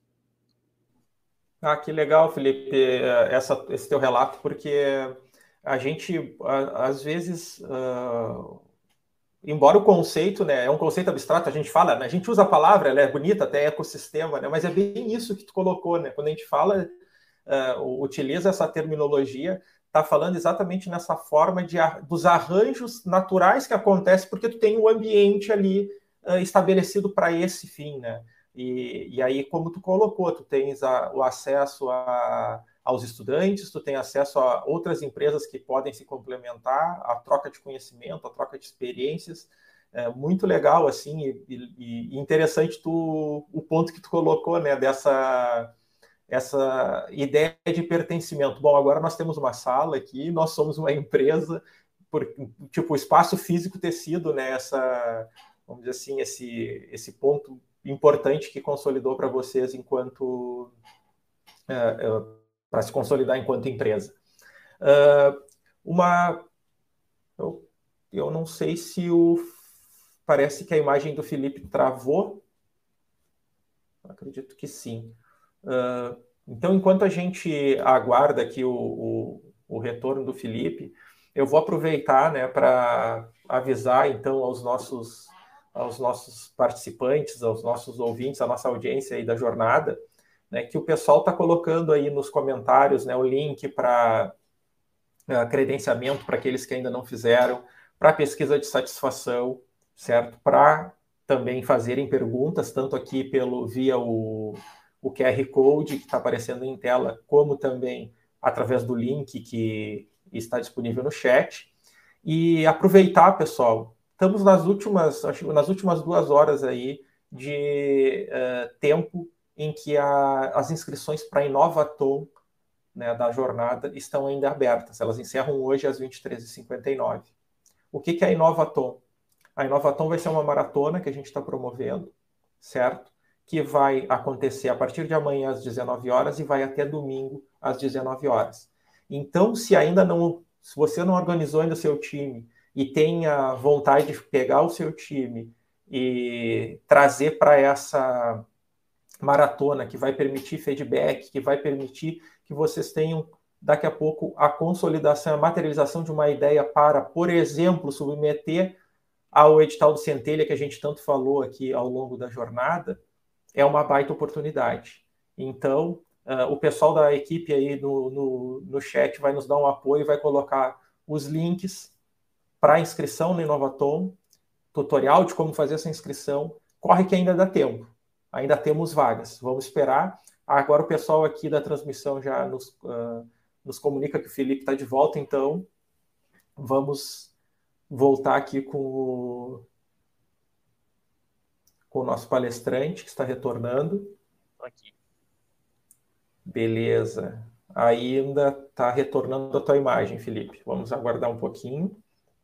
Ah, que legal, Felipe, essa, esse teu relato, porque a gente, às vezes, uh, embora o conceito, né, é um conceito abstrato, a gente fala, né, a gente usa a palavra, ela é bonita, até ecossistema, né, mas é bem isso que tu colocou, né, quando a gente fala... Uh, utiliza essa terminologia, está falando exatamente nessa forma de, dos arranjos naturais que acontecem, porque tu tem um ambiente ali uh, estabelecido para esse fim, né? E, e aí, como tu colocou, tu tens a, o acesso a, aos estudantes, tu tem acesso a outras empresas que podem se complementar, a troca de conhecimento, a troca de experiências. É muito legal, assim, e, e, e interessante tu, o ponto que tu colocou, né, dessa... essa ideia de pertencimento. Bom, agora nós temos uma sala aqui, nós somos uma empresa, por, tipo, o espaço físico ter sido, né, essa, vamos dizer assim, esse, esse ponto importante que consolidou para vocês enquanto, é, é, para se consolidar enquanto empresa. Uh, uma, eu, eu não sei se o, parece que a imagem do Felipe travou, acredito que sim. Uh, então, enquanto a gente aguarda aqui o, o, o retorno do Felipe, eu vou aproveitar, né, para avisar então aos nossos, aos nossos participantes, aos nossos ouvintes, à nossa audiência aí da jornada, né, que o pessoal está colocando aí nos comentários, né, o link para uh, credenciamento para aqueles que ainda não fizeram, para pesquisa de satisfação, certo? Para também fazerem perguntas, tanto aqui pelo via o o Q R Code que está aparecendo em tela, como também através do link que está disponível no chat. E aproveitar, pessoal, estamos nas últimas, acho, nas últimas duas horas aí de uh, tempo em que a, as inscrições para a Inovatom, né, da jornada, estão ainda abertas. Elas encerram hoje às vinte e três e cinquenta e nove. O que, que é a Inovatom? A Inovatom vai ser uma maratona que a gente está promovendo, certo? Que vai acontecer a partir de amanhã às dezenove horas e vai até domingo às dezenove horas. Então, se ainda não, se você não organizou ainda o seu time e tem a vontade de pegar o seu time e trazer para essa maratona que vai permitir feedback, que vai permitir que vocês tenham daqui a pouco a consolidação, a materialização de uma ideia para, por exemplo, submeter ao edital do Centelha que a gente tanto falou aqui ao longo da jornada, é uma baita oportunidade. Então, uh, o pessoal da equipe aí no, no, no chat vai nos dar um apoio, vai colocar os links para inscrição no Inovatom, tutorial de como fazer essa inscrição. Corre que ainda dá tempo, ainda temos vagas, vamos esperar. Agora o pessoal aqui da transmissão já nos, uh, nos comunica que o Felipe está de volta, então vamos voltar aqui com o com o nosso palestrante que está retornando. Aqui. Beleza. Ainda está retornando a tua imagem, Felipe. Vamos aguardar um pouquinho.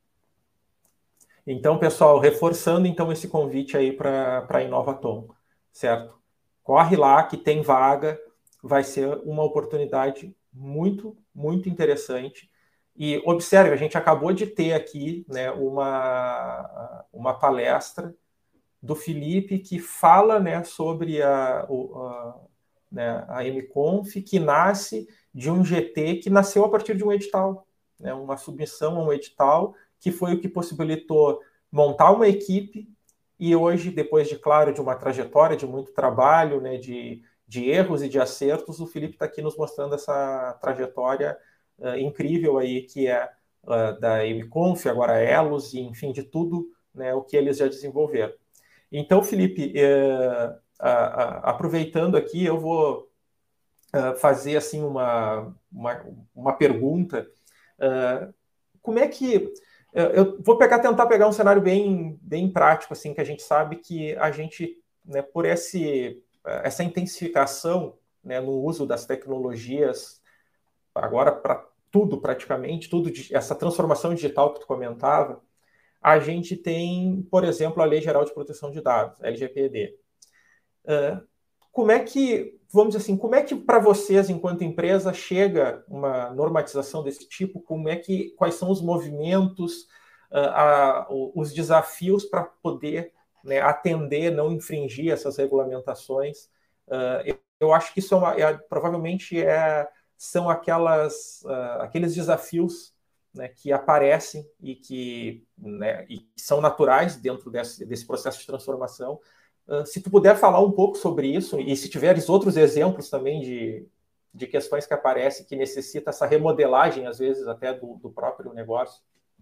Então, pessoal, reforçando então esse convite aí para a Inovatom, certo? Corre lá que tem vaga. vai ser uma oportunidade muito, muito interessante. E observe, a gente acabou de ter aqui, né, uma, uma palestra do Felipe que fala, né, sobre a, a, né, a MConf, que nasce de um G T que nasceu a partir de um edital, né, uma submissão a um edital, que foi o que possibilitou montar uma equipe, e hoje, depois de, claro, de uma trajetória de muito trabalho, né, de, de erros e de acertos, o Felipe está aqui nos mostrando essa trajetória uh, incrível aí, que é uh, da MConf, agora Elos, e enfim, de tudo, né, o que eles já desenvolveram. Então, Felipe, eh, a, a, aproveitando aqui, eu vou uh, fazer assim uma, uma, uma pergunta. Uh, como é que... Eu vou pegar, tentar pegar um cenário bem, bem prático, assim, que a gente sabe que a gente, né, por esse, essa intensificação, né, no uso das tecnologias, agora para tudo praticamente, tudo, essa transformação digital que tu comentava, a gente tem, por exemplo, a Lei Geral de Proteção de Dados, L G P D. Uh, como é que, vamos dizer assim, como é que para vocês, enquanto empresa, chega uma normatização desse tipo? Como é que, quais são os movimentos, uh, a, os desafios para poder, né, atender, não infringir essas regulamentações? Uh, eu, eu acho que isso é uma, é, provavelmente é, são aquelas, uh, aqueles desafios, né, que aparecem e que, né, e são naturais dentro desse, desse processo de transformação. Uh, se tu puder falar um pouco sobre isso, e se tiveres outros exemplos também de, de questões que aparecem que necessita essa remodelagem, às vezes, até do, do próprio negócio.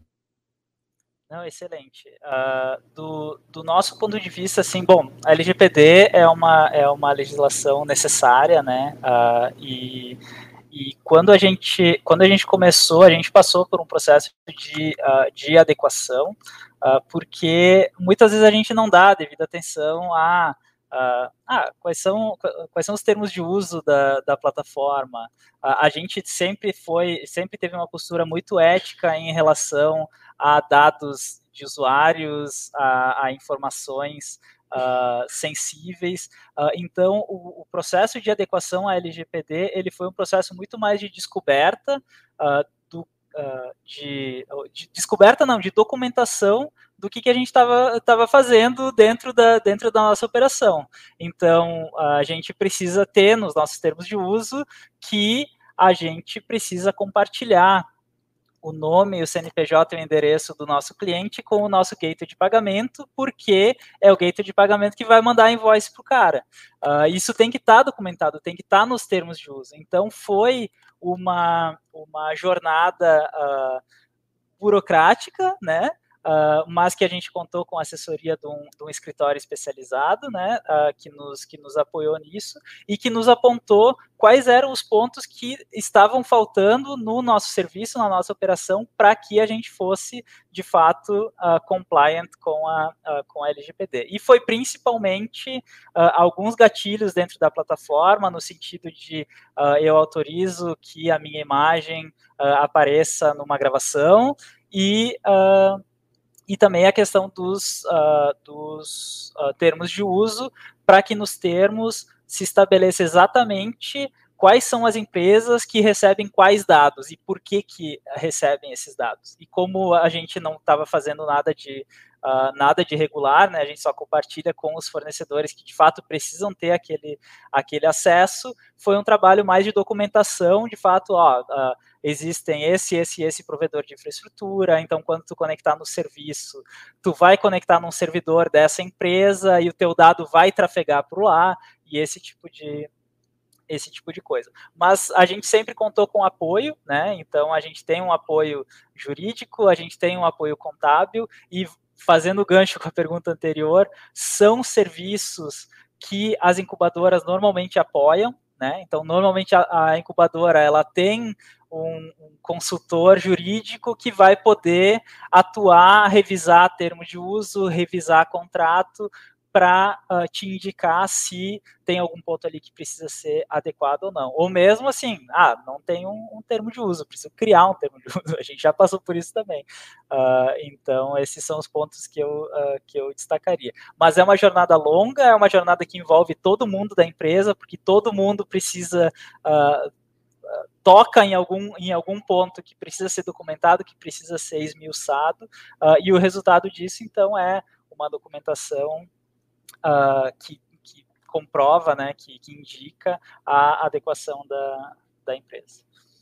Não, excelente. Uh, do, do nosso ponto de vista, assim, bom, a L G P D é uma, é uma legislação necessária, né, uh, e, e quando a gente, quando a gente começou, a gente passou por um processo de, uh, de adequação, uh, porque muitas vezes a gente não dá devida atenção a, uh, ah, quais são, quais são os termos de uso da, da plataforma. Uh, a gente sempre foi, sempre teve uma postura muito ética em relação a dados de usuários, a, a informações uh, sensíveis. Uh, então, o, o processo de adequação à L G P D, ele foi um processo muito mais de descoberta, uh, do, uh, de, de descoberta não, de documentação do que, que a gente estava fazendo dentro da, dentro da nossa operação. Então, a gente precisa ter nos nossos termos de uso que a gente precisa compartilhar o nome, o C N P J e o endereço do nosso cliente com o nosso gateway de pagamento, porque é o gateway de pagamento que vai mandar a invoice para o cara. Uh, isso tem que estar tá documentado, tem que estar tá nos termos de uso. Então, foi uma, uma jornada uh, burocrática, né? Uh, mas que a gente contou com a assessoria de um, de um escritório especializado, né, uh, que, nos, que nos apoiou nisso e que nos apontou quais eram os pontos que estavam faltando no nosso serviço, na nossa operação, para que a gente fosse, de fato, uh, compliant com a, uh, com a L G P D. E foi principalmente uh, alguns gatilhos dentro da plataforma, no sentido de uh, eu autorizo que a minha imagem uh, apareça numa gravação e... Uh, E também a questão dos, uh, dos uh, termos de uso, para que nos termos se estabeleça exatamente quais são as empresas que recebem quais dados e por que, que recebem esses dados. E como a gente não estava fazendo nada de, uh, nada de regular, né, a gente só compartilha com os fornecedores que de fato precisam ter aquele, aquele acesso, foi um trabalho mais de documentação, de fato, ó, uh, existem esse, esse, esse provedor de infraestrutura, então quando tu conectar no serviço, tu vai conectar num servidor dessa empresa e o teu dado vai trafegar por lá, e esse tipo de, esse tipo de coisa. Mas a gente sempre contou com apoio, né? Então a gente tem um apoio jurídico, a gente tem um apoio contábil, e fazendo gancho com a pergunta anterior, são serviços que as incubadoras normalmente apoiam, né? Então normalmente a, a incubadora ela tem Um, um consultor jurídico que vai poder atuar, revisar termo de uso, revisar contrato, para uh, te indicar se tem algum ponto ali que precisa ser adequado ou não. Ou mesmo assim, ah, não tem um, um termo de uso, preciso criar um termo de uso, a gente já passou por isso também. Uh, então, esses são os pontos que eu, uh, que eu destacaria. Mas é uma jornada longa, é uma jornada que envolve todo mundo da empresa, porque todo mundo precisa... Uh, toca em algum, em algum ponto que precisa ser documentado, que precisa ser esmiuçado, uh, e o resultado disso, então, é uma documentação uh, que, que comprova, né, que, que indica a adequação da, da empresa.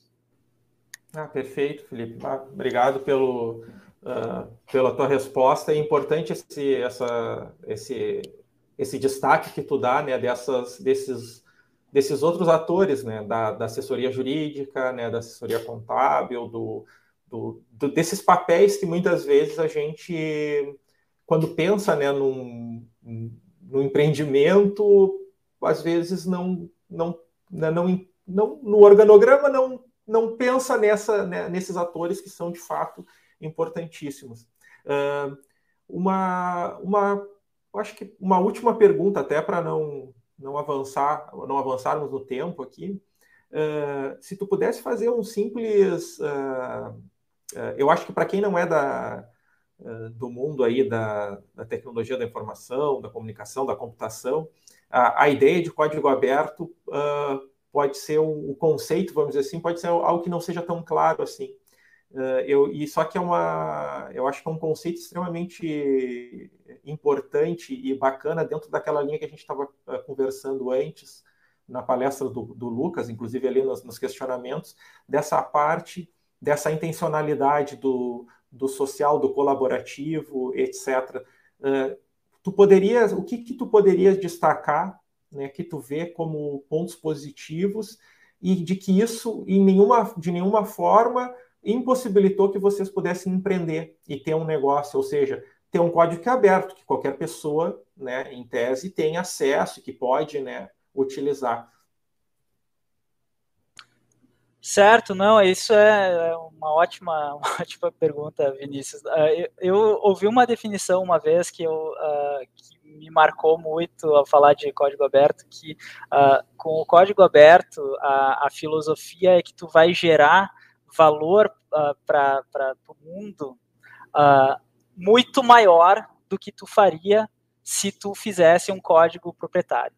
Ah, perfeito, Felipe. Ah, obrigado pelo, uh, pela tua resposta. É importante esse, essa, esse, esse destaque que tu dá, né, dessas, desses desses outros atores, né, da, da assessoria jurídica, né, da assessoria contábil, do, do, do, desses papéis que muitas vezes a gente, quando pensa, né, num, num empreendimento, às vezes não, não, não, não, no organograma não, não pensa nessa, né, nesses atores que são, de fato, importantíssimos. Uh, uma, uma, acho que uma última pergunta, até para não não avançar, não avançarmos no tempo aqui, uh, se tu pudesse fazer um simples, uh, uh, eu acho que para quem não é da, uh, do mundo aí da, da tecnologia da informação, da comunicação, da computação, a, a ideia de código aberto uh, pode ser um, o conceito, vamos dizer assim, pode ser algo que não seja tão claro assim. Uh, eu, e só que é uma, eu acho que é um conceito extremamente importante e bacana dentro daquela linha que a gente estava uh, conversando antes na palestra do, do Lucas, inclusive ali nos, nos questionamentos, dessa parte, dessa intencionalidade do, do social, do colaborativo, etcétera. Uh, tu poderias, o que que tu poderias destacar, né, que tu vê como pontos positivos e de que isso em nenhuma, de nenhuma forma impossibilitou que vocês pudessem empreender e ter um negócio, ou seja, ter um código que é aberto, que qualquer pessoa, né, em tese, tem acesso, que pode, né, utilizar. Certo, não, isso é uma ótima, uma ótima pergunta, Vinícius. Eu, eu ouvi uma definição uma vez que, eu, uh, que me marcou muito ao falar de código aberto, que uh, com o código aberto, a, a filosofia é que tu vai gerar valor uh, para o mundo uh, muito maior do que tu faria se tu fizesse um código proprietário.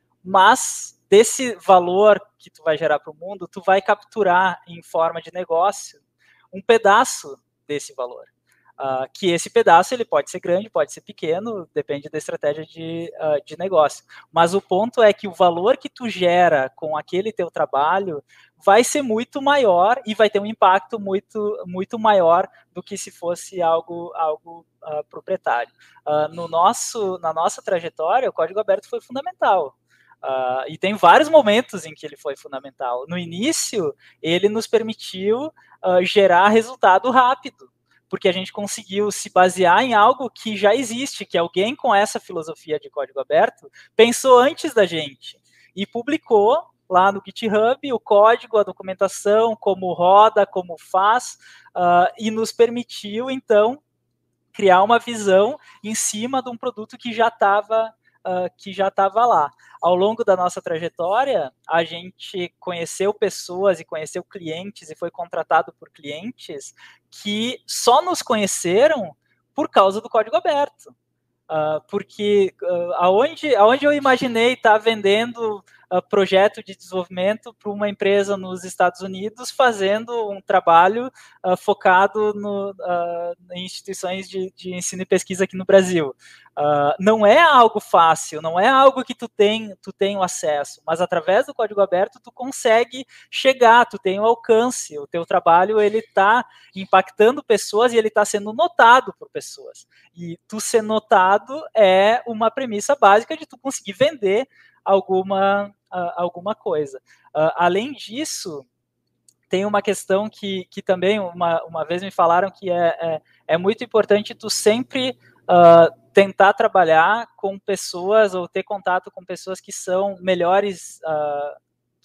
Mas desse valor que tu vai gerar para o mundo, tu vai capturar em forma de negócio um pedaço desse valor. Uh, que esse pedaço ele pode ser grande, pode ser pequeno, depende da estratégia de, uh, de negócio. Mas o ponto é que o valor que tu gera com aquele teu trabalho vai ser muito maior e vai ter um impacto muito, muito maior do que se fosse algo, algo uh, proprietário. Uh, no nosso, na nossa trajetória, o código aberto foi fundamental. Uh, e tem vários momentos em que ele foi fundamental. No início, ele nos permitiu uh, gerar resultado rápido, porque a gente conseguiu se basear em algo que já existe, que alguém com essa filosofia de código aberto pensou antes da gente e publicou lá no GitHub o código, a documentação, como roda, como faz, uh, e nos permitiu, então, criar uma visão em cima de um produto que já estava uh, que já estava lá. Ao longo da nossa trajetória, a gente conheceu pessoas e conheceu clientes e foi contratado por clientes que só nos conheceram por causa do código aberto. Uh, porque uh, aonde, aonde eu imaginei estar vendendo uh, projeto de desenvolvimento para uma empresa nos Estados Unidos fazendo um trabalho uh, focado no, uh, em instituições de, de ensino e pesquisa aqui no Brasil. Uh, não é algo fácil, não é algo que tu tem, tu tem o acesso, mas através do código aberto tu consegue chegar, tu tem o alcance, o teu trabalho ele está impactando pessoas e ele está sendo notado por pessoas. E tu ser notado é uma premissa básica de tu conseguir vender alguma, uh, alguma coisa. Uh, além disso, tem uma questão que, que também uma, uma vez me falaram que é, é, é muito importante tu sempre uh, tentar trabalhar com pessoas ou ter contato com pessoas que são melhores, uh,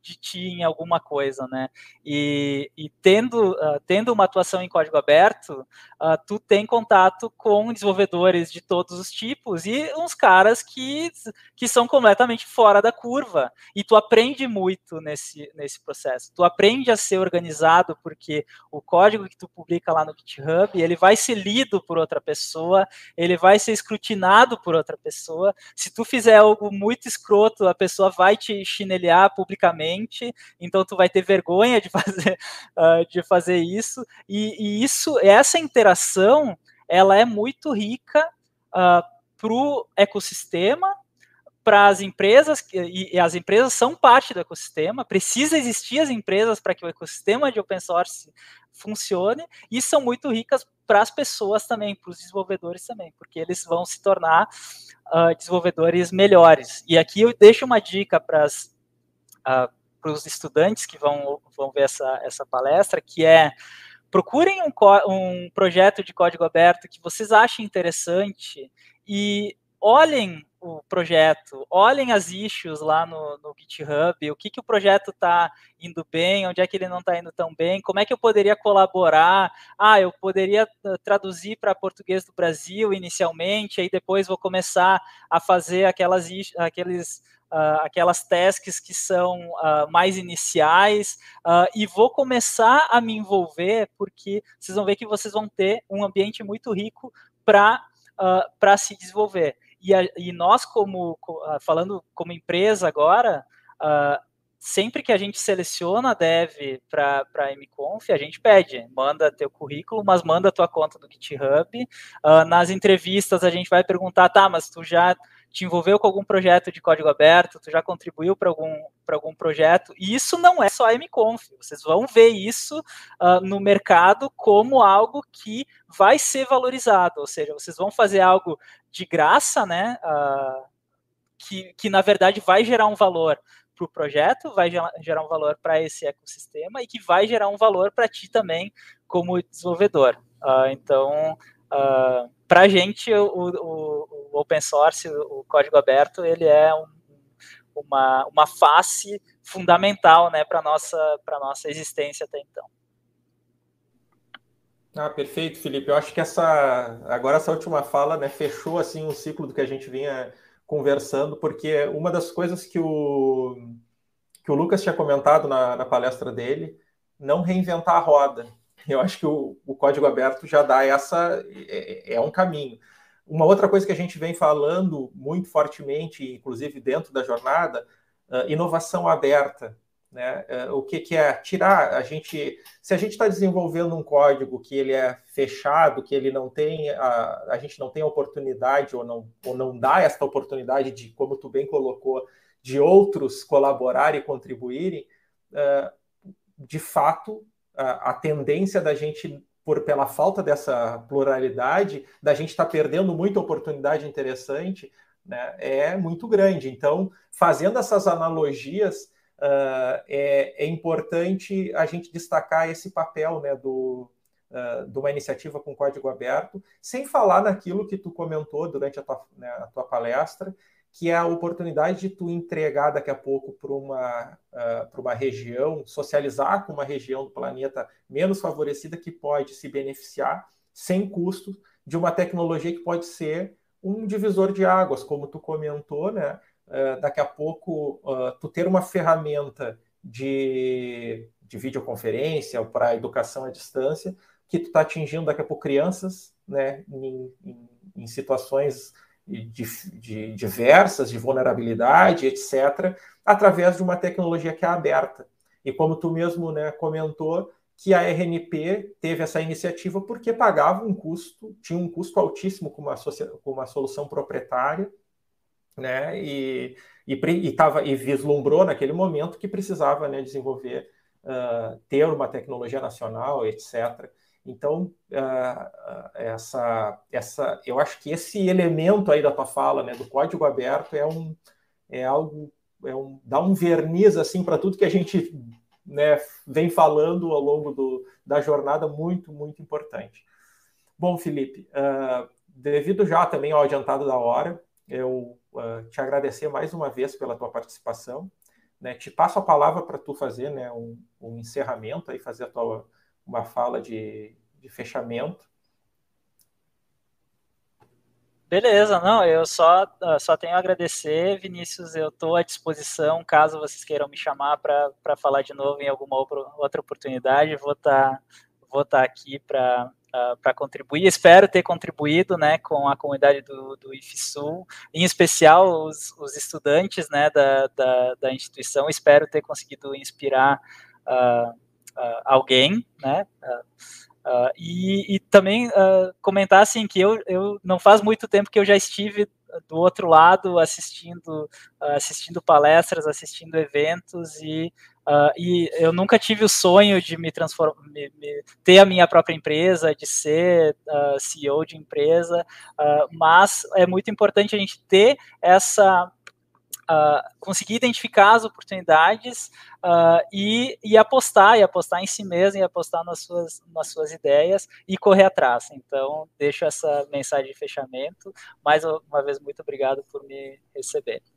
de ti em alguma coisa, né? E, e tendo, uh, tendo uma atuação em código aberto, uh, tu tem contato com desenvolvedores de todos os tipos e uns caras que, que são completamente fora da curva. E tu aprende muito nesse, nesse processo. Tu aprende a ser organizado, porque o código que tu publica lá no GitHub, ele vai ser lido por outra pessoa, ele vai ser escrutinado por outra pessoa. Se tu fizer algo muito escroto, a pessoa vai te chinelear publicamente, então tu vai ter vergonha de fazer, uh, de fazer isso. E, e isso, essa interação, ela é muito rica uh, para o ecossistema, para as empresas, e, e as empresas são parte do ecossistema, precisa existir as empresas para que o ecossistema de open source funcione, e são muito ricas para as pessoas também, para os desenvolvedores também, porque eles vão se tornar uh, desenvolvedores melhores. E aqui eu deixo uma dica para uh, os estudantes que vão, vão ver essa, essa palestra, que é: procurem um, um projeto de código aberto que vocês achem interessante e olhem o projeto, olhem as issues lá no, no GitHub, o que, que o projeto está indo bem, onde é que ele não está indo tão bem, como é que eu poderia colaborar. Ah, eu poderia traduzir para português do Brasil inicialmente, aí depois vou começar a fazer aquelas, aqueles, uh, aquelas tasks que são uh, mais iniciais, uh, e vou começar a me envolver, porque vocês vão ver que vocês vão ter um ambiente muito rico para uh, para se desenvolver. E, a, e nós, como falando como empresa agora, uh, sempre que a gente seleciona a dev para a MConf, a gente pede, manda teu currículo, mas manda tua conta do GitHub. Uh, nas entrevistas a gente vai perguntar, tá, mas tu já te envolveu com algum projeto de código aberto, tu já contribuiu para algum, para algum projeto? E isso não é só a MConf, vocês vão ver isso uh, no mercado como algo que vai ser valorizado, ou seja, vocês vão fazer algo de graça, né, uh, que, que na verdade vai gerar um valor para o projeto, vai gerar um valor para esse ecossistema e que vai gerar um valor para ti também como desenvolvedor. Uh, então, uh, para a gente, o, o, o open source, o código aberto, ele é um, uma, uma face fundamental, né, para a nossa, para nossa existência até então. Ah, perfeito, Felipe. Eu acho que essa agora essa última fala, né, fechou assim um ciclo do que a gente vinha conversando, porque uma das coisas que o que o Lucas tinha comentado na, na palestra dele, não reinventar a roda. Eu acho que o, o código aberto já dá essa é, é um caminho. Uma outra coisa que a gente vem falando muito fortemente, inclusive dentro da jornada, uh, inovação aberta. Né? O que, que é tirar a gente, se a gente está desenvolvendo um código que ele é fechado, que ele não tem a, a gente não tem a oportunidade ou não, ou não dá esta oportunidade de, como tu bem colocou, de outros colaborarem e contribuírem, de fato a, a tendência da gente, por, pela falta dessa pluralidade, da gente estar tá perdendo muita oportunidade interessante, né, é muito grande. Então, fazendo essas analogias, Uh, é, é importante a gente destacar esse papel, né, do, uh, de uma iniciativa com código aberto, sem falar naquilo que tu comentou durante a tua, né, a tua palestra, que é a oportunidade de tu entregar daqui a pouco para uma, uh, para uma região, socializar com uma região do planeta menos favorecida que pode se beneficiar sem custo de uma tecnologia que pode ser um divisor de águas, como tu comentou, né? Uh, daqui a pouco, uh, tu ter uma ferramenta de, de videoconferência para educação à distância, que tu está atingindo daqui a pouco crianças, né, em, em, em situações de, de diversas, de vulnerabilidade, etcétera, através de uma tecnologia que é aberta. E como tu mesmo, né, comentou, que a R N P teve essa iniciativa porque pagava um custo, tinha um custo altíssimo com uma, com uma solução proprietária, né, e, e, e, tava, e vislumbrou naquele momento que precisava, né, desenvolver, uh, ter uma tecnologia nacional, etcétera. Então, uh, essa, essa, eu acho que esse elemento aí da tua fala, né, do código aberto é, um, é algo, é um, dá um verniz assim, para tudo que a gente, né, vem falando ao longo do, da jornada, muito, muito importante. Bom, Felipe, uh, devido já também ao adiantado da hora, eu uh, te agradecer mais uma vez pela tua participação. né, te passo a palavra para tu fazer, né, um, um encerramento, aí, fazer a tua, uma fala de, de fechamento. Beleza, não, eu só, só tenho a agradecer, Vinícius, eu estou à disposição, caso vocês queiram me chamar para falar de novo em alguma outra oportunidade, vou estar vou tá aqui para para contribuir, espero ter contribuído, né, com a comunidade do, do IFSU, em especial os, os estudantes, né, da, da, da instituição, espero ter conseguido inspirar uh, uh, alguém, né, uh, Uh, e, e também uh, comentar assim que eu, eu não faz muito tempo que eu já estive do outro lado assistindo uh, assistindo palestras, assistindo eventos e, uh, e eu nunca tive o sonho de me transformar, me, me, ter a minha própria empresa, de ser uh, C E O de empresa, uh, mas é muito importante a gente ter essa Uh, conseguir identificar as oportunidades uh, e, e apostar, e apostar em si mesmo, e apostar nas suas, nas suas ideias e correr atrás. Então, deixo essa mensagem de fechamento. Mais uma vez, muito obrigado por me receber.